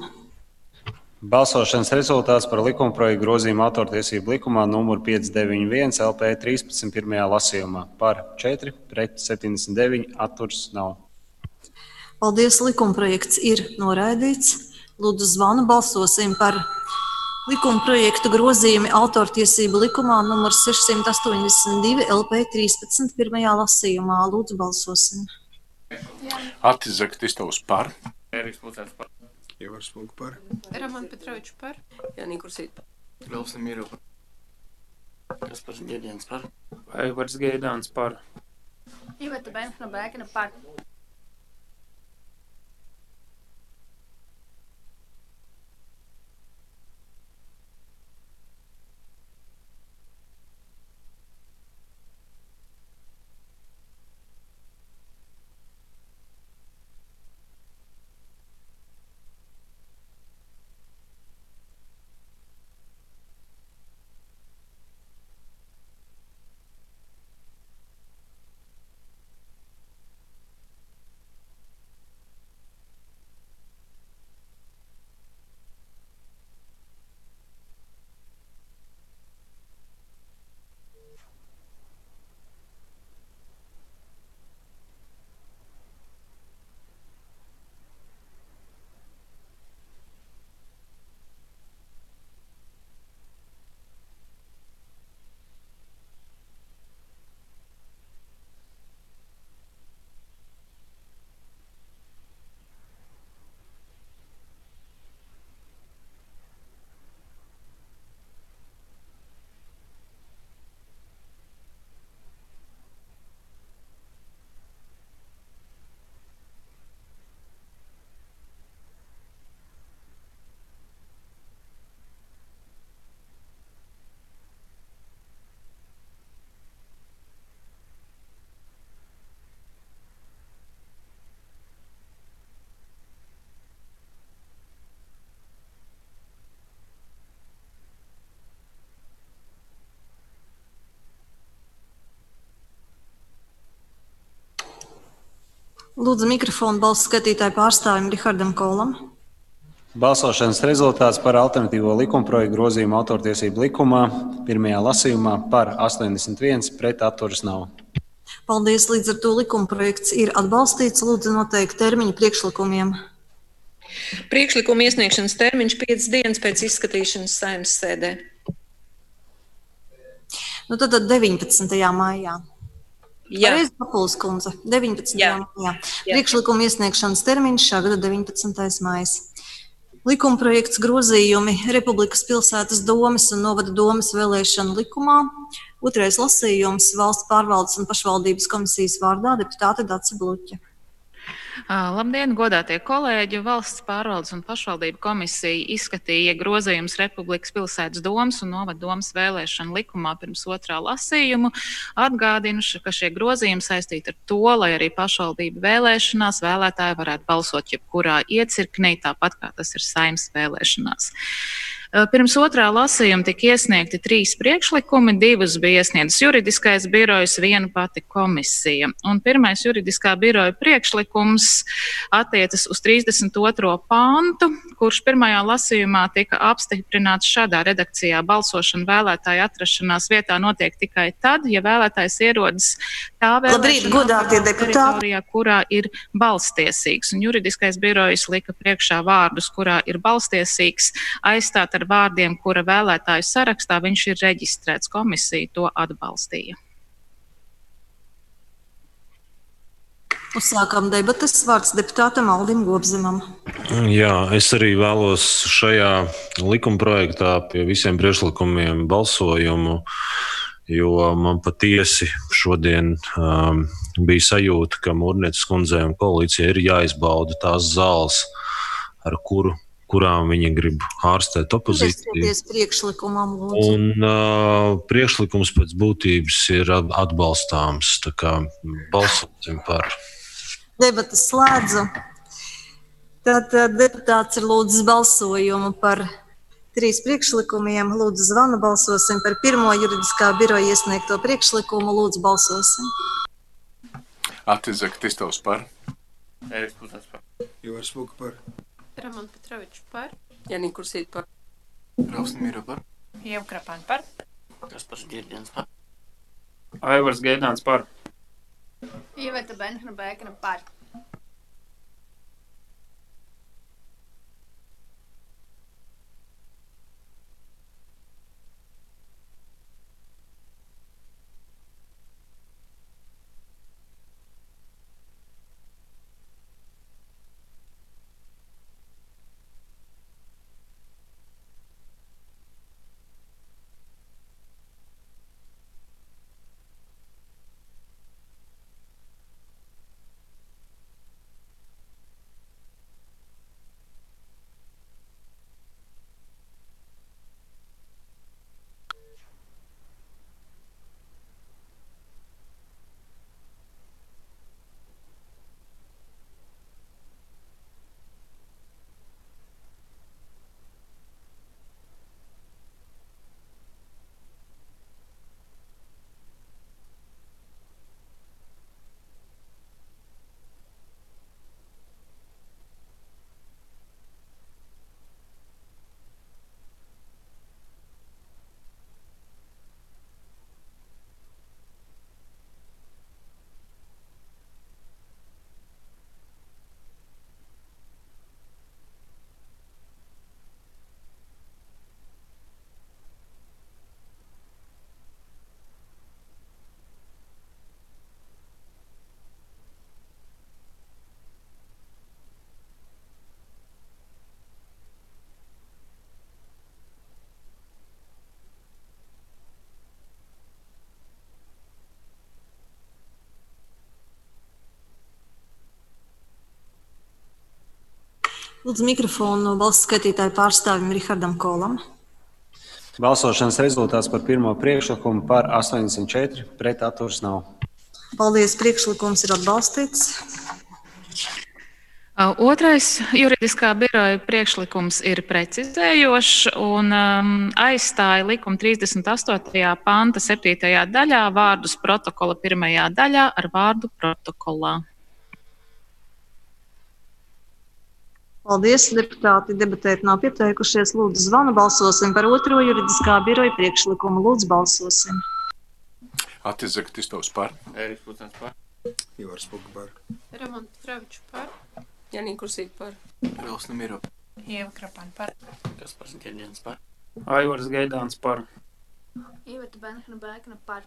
Balsošanas rezultāts par likumprojektu grozījumu autortiesību likumā numur piecsimt deviņdesmit viens L P trīspadsmit pirmajā lasījumā. Par četri, pret septiņdesmit deviņi, atturs nav. Paldies, likumprojekts ir noraidīts. Lūdzu, zvanu balsosim par likumprojektu grozījumu autortiesību likumā numur sešsimt astoņdesmit divi L P trīspadsmit pirmajā lasījumā. Lūdzu, balsosim. Atizek Tistovs par. Eriks Pucēns par. Ivars Puga par. Ramon Petrovičs par. Janīna Kursīt par. Relsna Miro par. Kaspars Ģerģens par. Aivars Gaidāns par. Iveta Benkna Bēgna par. Lūdzu mikrofonu balsu skatītāju pārstāvim Rihardam Kolam. Balsošanas rezultāts par alternatīvo likumprojektu grozījumu autortiesību likumā pirmajā lasījumā par astoņdesmit viens, pret atturas nav. Paldies, līdz ar to likumprojekts ir atbalstīts. Lūdzu noteikt termiņu priekšlikumiem. Priekšlikuma iesniegšanas termiņš piecas dienas pēc izskatīšanas Saeimas sēdē. Nu tad deviņpadsmitajā maijā. Jā. Pareizi, Papuls kundze, deviņpadsmitajā maijā. Priekšlikuma iesniegšanas termiņš šā gada deviņpadsmitais maijs. Likumprojekts grozījumi Republikas pilsētas domes un novada domes vēlēšanu likumā. Otrais lasījums Valsts pārvaldes un pašvaldības komisijas vārdā deputāte Dace Bluķe. Labdien, godātie kolēģi! Valsts pārvaldes un pašvaldību komisija izskatīja grozījumus Republikas pilsētas domes un novada domes vēlēšanu likumā pirms otrā lasījumu. Atgādinu, ka šie grozījumi saistīti ar to, lai arī pašvaldību vēlēšanās vēlētāji varētu balsot jebkurā iecirknī, tāpat kā tas ir Saeimas vēlēšanās. Pirms otrā lasījuma tika iesniegti trīs priekšlikumi, divus bija iesniedzis juridiskais birojs, viena pati komisija. Un pirmais juridiskā biroja priekšlikums attiecas uz trīsdesmit otro pantu, kurš pirmajā lasījumā tika apstiprināts šādā redakcijā. Balsošana vēlētāja atrašanās vietā notiek tikai tad, ja vēlētājs ierodas tā vēlēšana teritorijā, kurā ir balstiesīgs. Un juridiskais birojs lika priekšā vārdus, kurā ir balstiesīgs, aizstāt ar vārdiem, kura vēlētāju sarakstā viņš ir reģistrēts. Komisija to atbalstīja. Uzsākām debates. Vārds deputātam Aldim Gobzemam. Jā, es arī vēlos šajā likumprojektā pie visiem priekšlikumiem balsojumu, jo man patiesi šodien um, bija sajūta, ka Mūrnieces kundzei un koalīcijai ir jāizbauda tās zāles, ar kuru kurām viņi grib ārstēt opozīciju. Priekšlikumam, lūdzu. Un uh, priekšlikums pēc būtības ir atbalstāms, tā kā balsosim par. Debatas slēdzu. Tātad deputāts ir lūdzis balsojumu par trīs priekšlikumiem. Lūdzu zvanu, balsosim par pirmo juridiskā biroja iesniegto priekšlikumu. Lūdzu balsosim. Atizek Tistovs par. Ēris Putāts par. Ivars Smuka par. Roman Petrovičs par. Janīna Kursīte par. Rausmīra par. Ieva Krapāna par. Kaspars Girģens par. Aivars Gaidāns par. Iveta Benhna Bēkna par. Lūdzu mikrofonu balsu skaitītāju pārstāvim Rihardam Kolam. Balsošanas rezultāts par pirmo priekšlikumu par astoņdesmit četri, pret atturas nav. Paldies, priekšlikums ir atbalstīts. Otrais juridiskā biroja priekšlikums ir precizējošs un um, aizstāja likuma trīsdesmit astotajā panta septītajā daļā vārdus protokola pirmajā daļā ar vārdu protokolā. Paldies, deputāti. Debatēt nav pieteikušies. Lūdzu, zvanu. Balsosim par otro juridiskā biroja priekšlikumu. Lūdzu, balsosim. Atis Zagatistovs par. Ēriks Putens par. Ivars Puka par. Ramonta Petroviča par. Janīna Kursīte par. Rosna Miro. Ieva Krapāna par. Kaspars Ģerģens par. Aivars Gaidāns par. Iveta Benhna Bēkna par.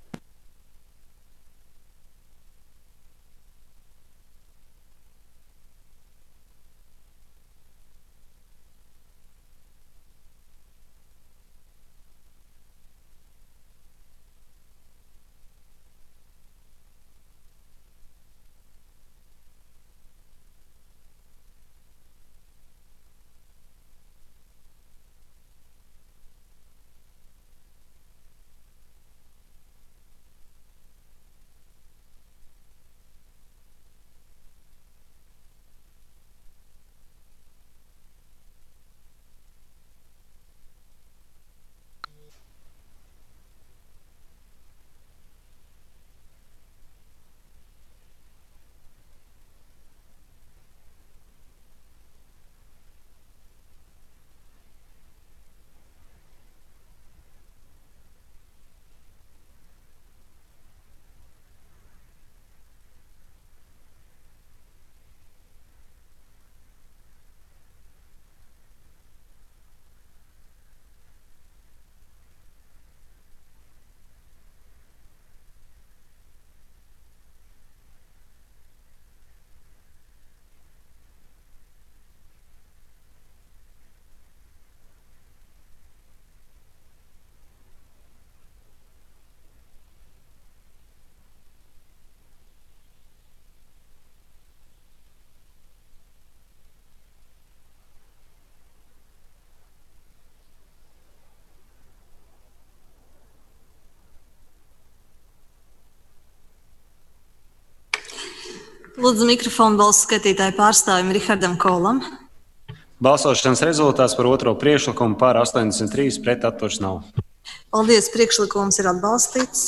Lūdzu, mikrofonu balsu skaitītāju pārstāvim Rihardam Kolam. Balsošanas rezultāts par otro priekšlikumu par astoņdesmit trīs, pret atturas nav. Paldies, priekšlikums ir atbalstīts.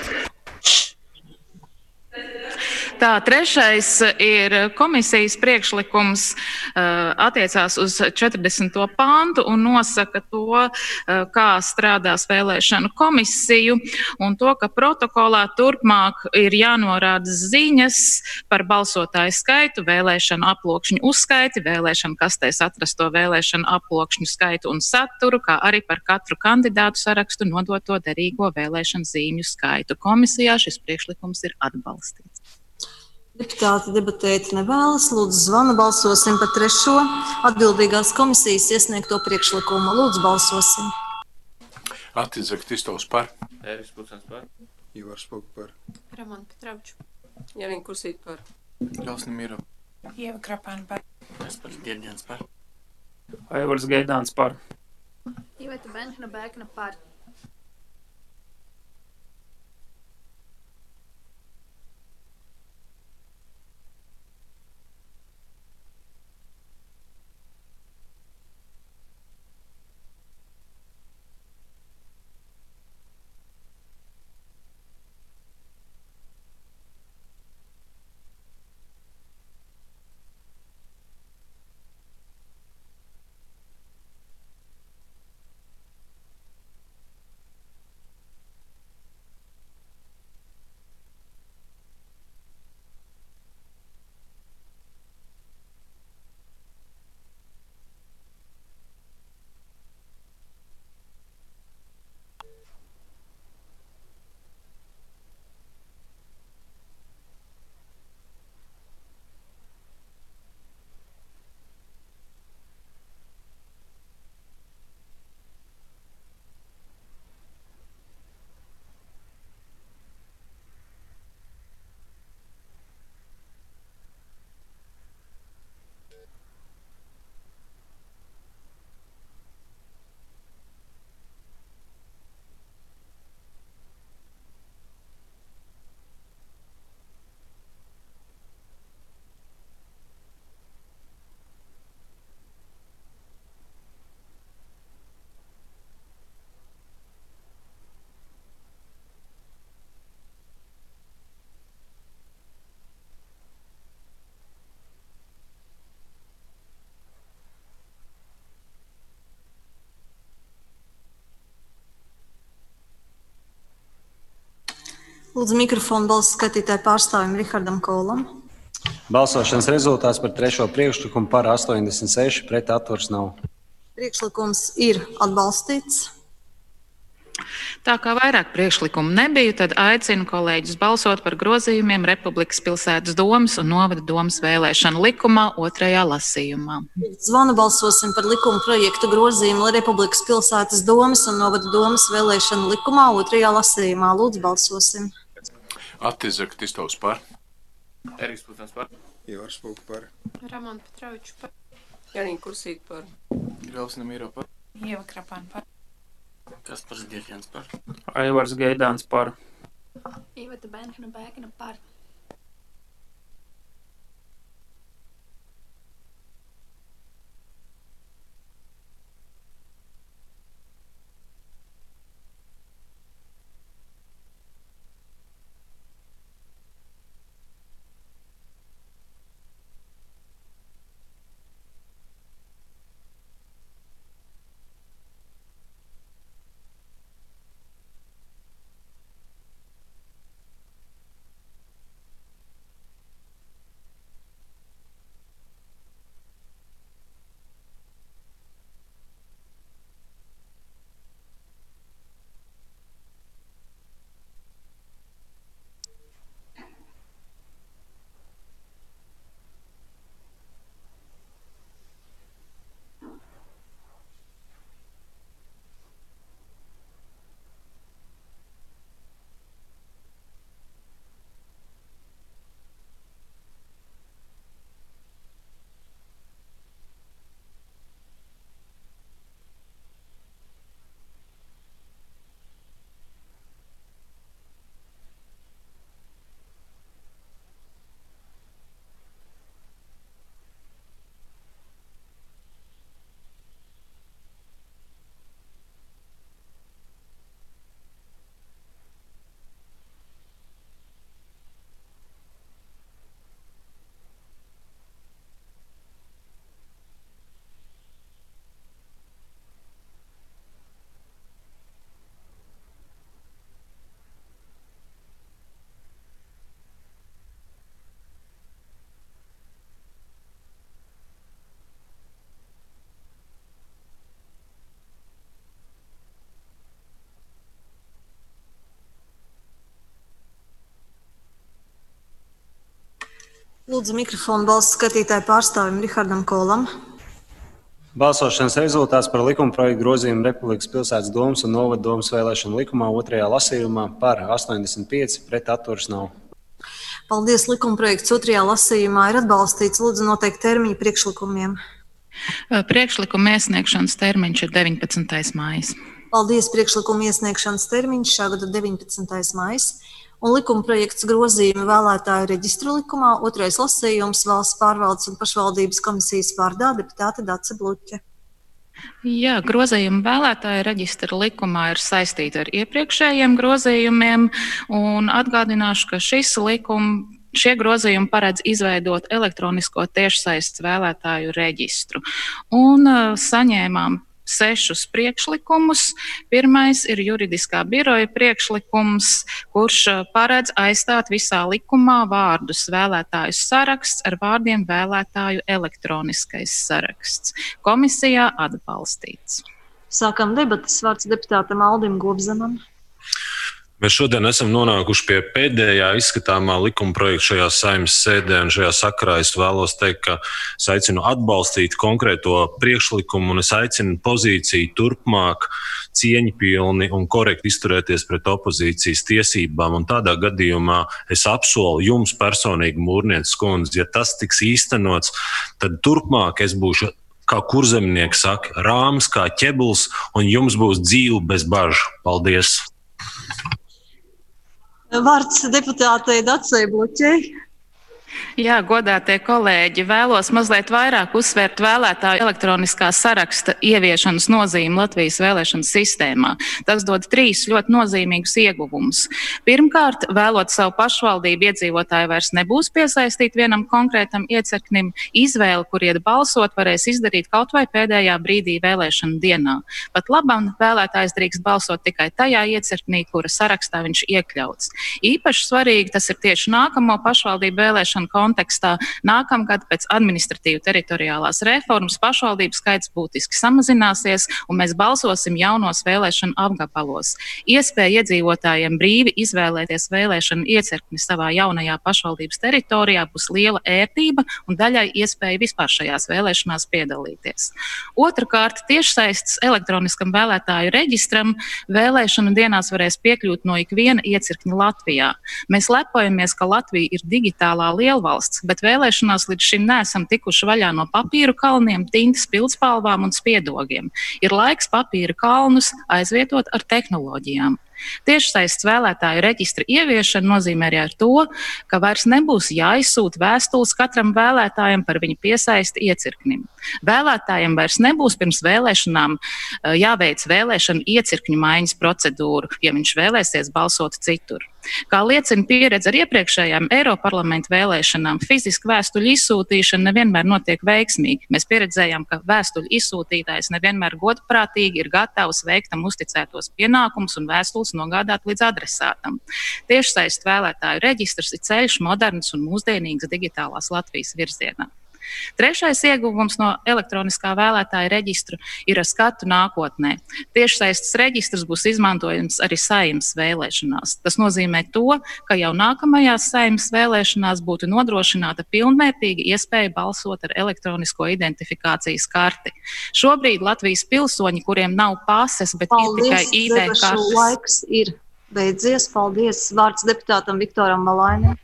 Tā, trešais ir komisijas priekšlikums, attiecās uz četrdesmito pāntu un nosaka to, kā strādās vēlēšanu komisiju, un to, ka protokolā turpmāk ir jānorāda ziņas par balsotāju skaitu, vēlēšanu aploksņu uzskaiti, vēlēšanu kastēs atrasto vēlēšanu aploksņu skaitu un saturu, kā arī par katru kandidātu sarakstu nodoto derīgo vēlēšanu zīmju skaitu. Komisijā šis priekšlikums ir atbalstīts. Deputāti debatēt nevēlas. Lūdzu, zvanu. Balsosim par trešo atbildīgās komisijas iesniegto priekšlikumu. Lūdzu, balsosim. Atis Zagatistovs par. Ēriks Putens par. Ivars Puka par. Ramonta Petroviča. Janīna Kursīte par. Rosna Miro. Ieva Krapāna par. Kaspars Ģerģens par. Aivars Gaidāns par. Iveta Benhna Bēkna par. Lūdzu mikrofonu balsu skatītāju pārstāvim Rihardam Kolam. Balsošanas rezultāts par trešo priekšlikumu par astoņdesmit seši, pret atturas nav. Priekšlikums ir atbalstīts. Tā kā vairāk priekšlikumu nebija, tad aicinu kolēģus balsot par grozījumiem Republikas pilsētas domes un novada domes vēlēšanu likumā otrajā lasījumā. Zvanu balsosim par likuma projektu grozījumu Republikas pilsētas domes un novada domes vēlēšanu likumā otrajā lasījumā. Lūdzu, balsosim. Atizek Tistovs par. Eriks Putens par. Ivars Spoks par. Roman Petrovičs par. Janīna Kursīta par. Grausna Miro par. Ieva Krapāna par. Kaspars Girjans par. Aivars Gaidāns par. Iveta Benhna Bēkna par. Lūdzu mikrofonu balsu skatītāju pārstāvim Rihardam Kolam. Balsošanas rezultāts par likuma projektu grozījumu Republikas pilsētas domes un novada domes vēlēšanu likumā otrajā lasījumā par astoņdesmit pieci, pret atturas nav. Paldies, likuma projekts otrajā lasījumā ir atbalstīts. Lūdzu noteikt termiņu priekšlikumiem. Priekšlikuma iesniegšanas termiņš ir deviņpadsmitais maijs. Paldies, priekšlikuma iesniegšanas termiņš šā gada deviņpadsmitais maijs. Un likuma projekts grozījumi vēlētāju reģistru likumā, otrais lasījums valsts pārvaldes un pašvaldības komisijas vārdā deputāte Dace Bluķe. Jā, grozījumi vēlētāju reģistra likumā ir saistīti ar iepriekšējiem grozījumiem, un atgādināšu, ka šis likums, šie grozījumi paredz izveidot elektronisko tiešsaistes vēlētāju reģistru. Un uh, saņēmām sešus priekšlikumus. Pirmais ir juridiskā biroja priekšlikums, kurš paredz aizstāt visā likumā vārdus vēlētāju saraksts ar vārdiem vēlētāju elektroniskais saraksts. Komisijā atbalstīts. Sākam debatas, vārds deputātam Aldim Gobzemam. Mēs šodien esam nonākuši pie pēdējā izskatāmā likuma projekta šajā Saeimas sēdē, un šajā sakarā es vēlos teikt, ka es aicinu atbalstīt konkrēto priekšlikumu, un es aicinu pozīciju turpmāk cieņpilni un korekti izturēties pret opozīcijas tiesībām, un tādā gadījumā es apsolu jums personīgi, Mūrnietes kundze, ja tas tiks īstenots, tad turpmāk es būšu, kā kurzemnieki saka, rāms kā ķebuls, un jums būs dzīve bez bažu. Paldies! Vārds deputātei Dacei Bluķei. Jā, godātie kolēģi, vēlos mazliet vairāk uzsvērt vēlētāju elektroniskā saraksta ieviešanas nozīmi Latvijas vēlēšanu sistēmā. Tas dod trīs ļoti nozīmīgus ieguvumus. Pirmkārt, vēlot savu pašvaldību, iedzīvotāji vairs nebūs piesaistīti vienam konkrētam iecirknim. Izvēli, kur iet balsot, varēs izdarīt kaut vai pēdējā brīdī vēlēšanu dienā. Pat labam vēlētājs drīkst balsot tikai tajā iecirknī, kura sarakstā viņš iekļauts. Īpaši svarīgi tas ir tieši nākamo pašvaldību vēlēšanu kontekstā. Nākamgad pēc administratīvu teritoriālās reformas pašvaldību skaits būtiski samazināsies, un mēs balsosim jaunos vēlēšanu apgabalos. Iespēja iedzīvotājiem brīvi izvēlēties vēlēšanu iecirkni savā jaunajā pašvaldības teritorijā būs liela ērtība un daļai iespēja vispār šajās vēlēšanās piedalīties. Otrakārt, tiešsaistes elektroniskam vēlētāju reģistram vēlēšanu dienās varēs piekļūt no ikviena iecirkņa Latvijā. Mēs lepojamies, ka Latvija ir digitālā lielvalsts, bet vēlēšanās līdz šim neesam tikuši vaļā no papīru kalniem, tintas pildspalvām un spiedogiem. Ir laiks papīra kalnus aizvietot ar tehnoloģijām. Tiešsaistes vēlētāju reģistra ieviešana nozīmē arī ar to, ka vairs nebūs jāizsūta vēstules katram vēlētājam par viņa piesaisti iecirknim. Vēlētājiem vairs nebūs pirms vēlēšanām jāveic vēlēšanu iecirkņu maiņas procedūru, ja viņš vēlēsies balsot citur. Kā liecina pieredze ar iepriekšējām Eiroparlamenta vēlēšanām, fiziska vēstuļu izsūtīšana nevienmēr notiek veiksmīgi. Mēs pieredzējām, ka vēstuļu izsūtītājs nevienmēr godprātīgi ir gatavs veikt tam uzticētos pienākumus un vēstules nogādāt līdz adresātam. Tiešsaistes vēlētāju reģistrs ir ceļš moderns un mūsdienīgs digitālās Latvijas virzienā. Trešais ieguvums no elektroniskā vēlētāja reģistra ir ar skatu nākotnē. Tiešsaistes reģistrs būs izmantojams arī Saeimas vēlēšanās. Tas nozīmē to, ka jau nākamajās Saeimas vēlēšanās būtu nodrošināta pilnvērtīga iespēja balsot ar elektronisko identifikācijas karti. Šobrīd Latvijas pilsoņi, kuriem nav pases, bet Paldies, ir tikai I D kartes. Laiks ir beidzies. Paldies. Vārds deputātam Viktoram Malainam.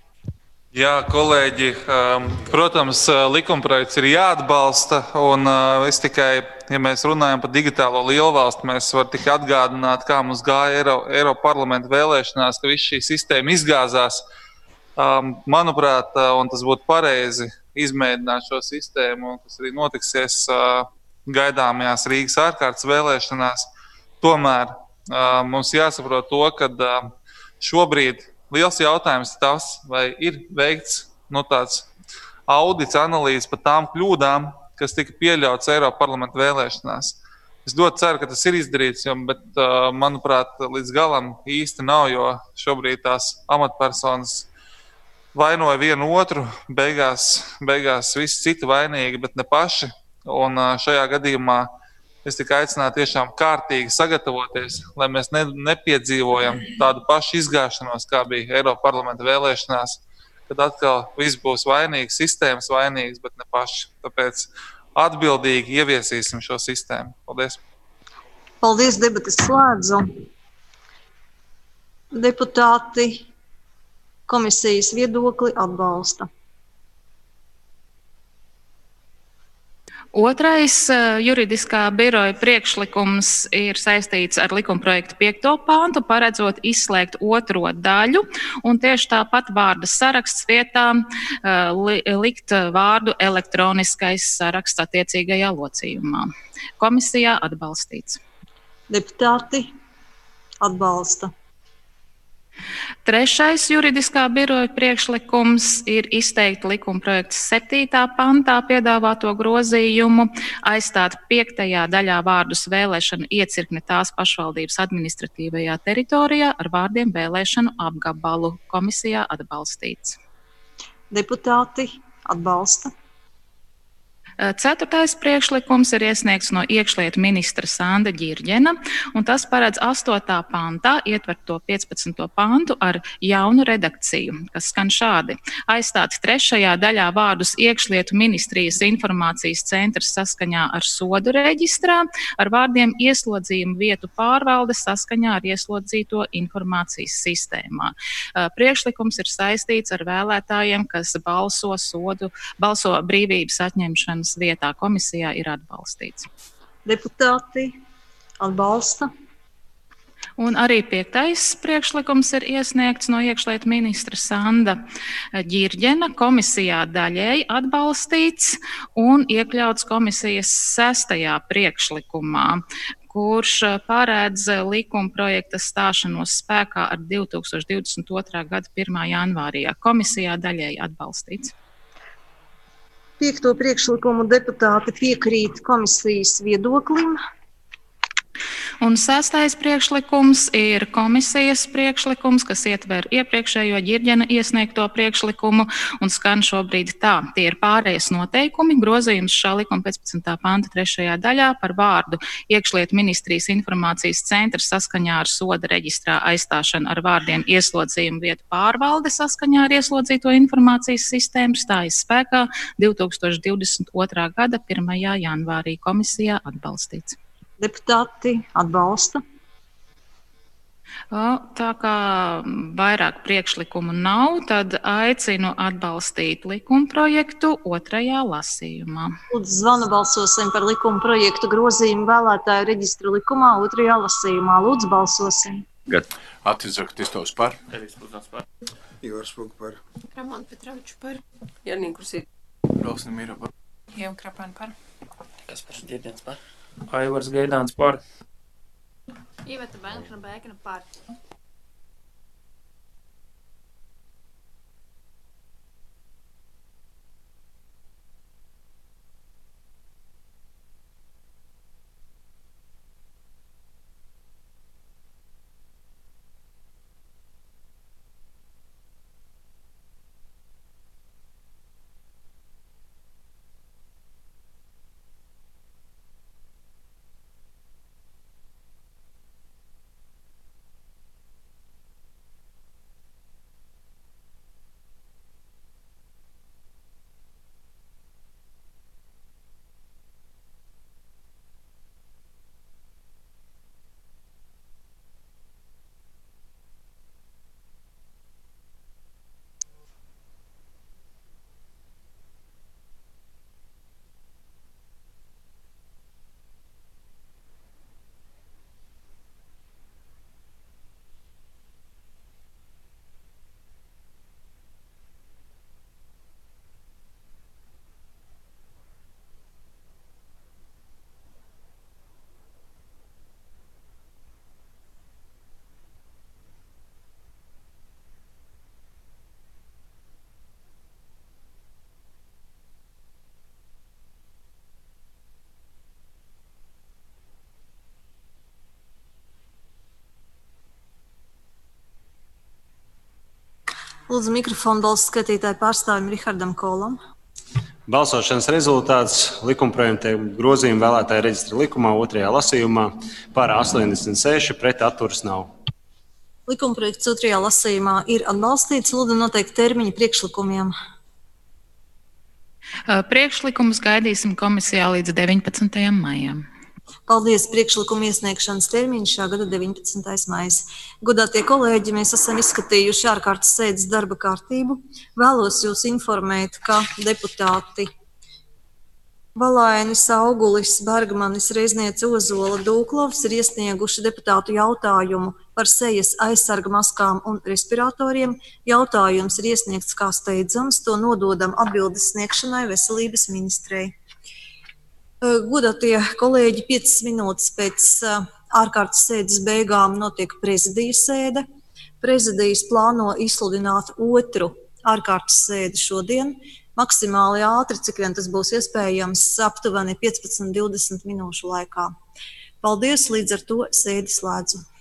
Jā, kolēģi, protams, likumprojekts ir jāatbalsta, un es tikai, ja mēs runājam par digitālo lielvalstu, mēs varam tikai atgādināt, kā mums gāja Eiro, Eiroparlamenta vēlēšanās, ka viss šī sistēma izgāzās. Manuprāt, un tas būtu pareizi izmēģināt šo sistēmu, un tas arī notiksies gaidāmajās Rīgas ārkārtas vēlēšanās. Tomēr mums jāsaprot to, ka šobrīd liels jautājums ir tas, vai ir veikts nu, tāds audits, analīzes par tām kļūdām, kas tika pieļautas Eiroparlamenta vēlēšanās. Es ļoti ceru, ka tas ir izdarīts, jo, bet, manuprāt, līdz galam īsti nav, jo šobrīd tās amatpersonas vainoja vienu otru, beigās, beigās visi citi vainīgi, bet ne paši. Un šajā gadījumā es tikai aicinātu tiešām kārtīgi sagatavoties, lai mēs ne, nepiedzīvojam tādu pašu izgāšanos, kā bija Eiroparlamenta vēlēšanās, kad atkal viss būs vainīgs, sistēmas vainīgs, bet ne paši. Tāpēc atbildīgi ieviesīsim šo sistēmu. Paldies! Paldies, debates slēdzu. Deputāti komisijas viedokli atbalsta. Otrais juridiskā biroja priekšlikums ir saistīts ar likumprojekta piekto pāntu, paredzot izslēgt otro daļu, un tieši tāpat vārda saraksts vietā li, likt vārdu elektroniskais saraksts attiecīgajā locījumā. Komisijā atbalstīts. Deputāti atbalsta. Trešais juridiskā biroja priekšlikums ir izteikt likumprojekta septītā pantā piedāvāto grozījumu, aizstāt piektajā daļā vārdus vēlēšanu iecirkni tās pašvaldības administratīvajā teritorijā ar vārdiem vēlēšanu apgabalu. Komisijā atbalstīts. Deputāti atbalsta. Ceturtais priekšlikums ir iesniegts no iekšlietu ministra Sanda Ģirģena, un tas paredz astotā pantā ietvert to piecpadsmito pantu ar jaunu redakciju, kas skan šādi. Aizstāt trešajā daļā vārdus iekšlietu ministrijas informācijas centrs saskaņā ar sodu reģistrā, ar vārdiem ieslodzījumu vietu pārvalde saskaņā ar ieslodzīto informācijas sistēmā. Priekšlikums ir saistīts ar vēlētājiem, kas balso sodu, balso brīvības atņemšanas vietā. Komisijā ir atbalstīts. Deputāti atbalsta. Un arī piektais priekšlikums ir iesniegts no iekšlietu ministra Sanda Ģirģena, komisijā daļēji atbalstīts un iekļauts komisijas sestajā priekšlikumā, kurš paredz likuma projekta stāšanos spēkā ar divi tūkstoši divdesmit otrā gada pirmā janvārī. Komisijā daļēji atbalstīts. Piekto priekšlikumu deputāti piekrīt komisijas viedoklim. Un sestais priekšlikums ir komisijas priekšlikums, kas ietver iepriekšējo Ģirģena iesniegto priekšlikumu un skan šobrīd tā. Tie ir pārējais noteikumi, grozījums šā likuma pēcpadsmitā panta trešajā daļā par vārdu iekšlietu ministrijas informācijas centrs saskaņā ar soda reģistrā aizstāšanu ar vārdiem ieslodzījumu vietu pārvalde saskaņā ar ieslodzīto informācijas sistēmu stājas spēkā divi tūkstoši divdesmit otrā gada pirmajā janvārī. Komisijā atbalstīts. Deputāti atbalsta. Tā kā vairāk priekšlikumu nav, tad aicinu atbalstīt likuma projektu otrajā lasījumā. Lūdzu, zvanu balsosim par likuma projektu grozījumu vēlētāju reģistra likumā otrajā lasījumā. Lūdzu, balsosim. Atizak Tistovs par. Eris Putnams par. Ivars Pulk par. Ramon Petrovičs par. Janīna Kursīta. Rosna Mīra par. Ieva Krapāna par. Kaspars Ģirģens par. Aivars Gaidāns par. Iveta Bēnkna par. Lūdzu, mikrofonu balsu skatītāju pārstāvim Rihardam Kolam. Balsošanas rezultāts likumprojekta grozījuma vēlētāju reģistra likumā otrajā lasījumā par astoņdesmit seši pret atturas nav. Likumprojekts otrajā lasījumā ir atbalstīts. Lūdzu, noteikti termiņi priekšlikumiem. Priekšlikumus gaidīsim komisijā līdz deviņpadsmitajam maijam. Paldies! Priekšlikuma iesniegšanas termiņš šā gada deviņpadsmitais maijs. Godātie kolēģi, mēs esam izskatījuši ārkārtas sēdes darba kārtību. Vēlos jūs informēt, ka deputāti Valainis, Augulis, Bergmanis, Reizniece, Ozola, Dūklovs ir iesnieguši deputātu jautājumu par sejas aizsarga maskām un respiratoriem. Jautājums ir iesniegts kā steidzams, to nododam atbildes sniegšanai veselības ministrei. Godātie kolēģi, piecas minūtes pēc ārkārtas sēdes beigām notiek prezidijas sēde. Prezidijas plāno izsludināt otru ārkārtas sēdi šodien, maksimāli ātri, cik vien tas būs iespējams, aptuveni piecpadsmit līdz divdesmit minūšu laikā. Paldies, līdz ar to sēdi slēdzu.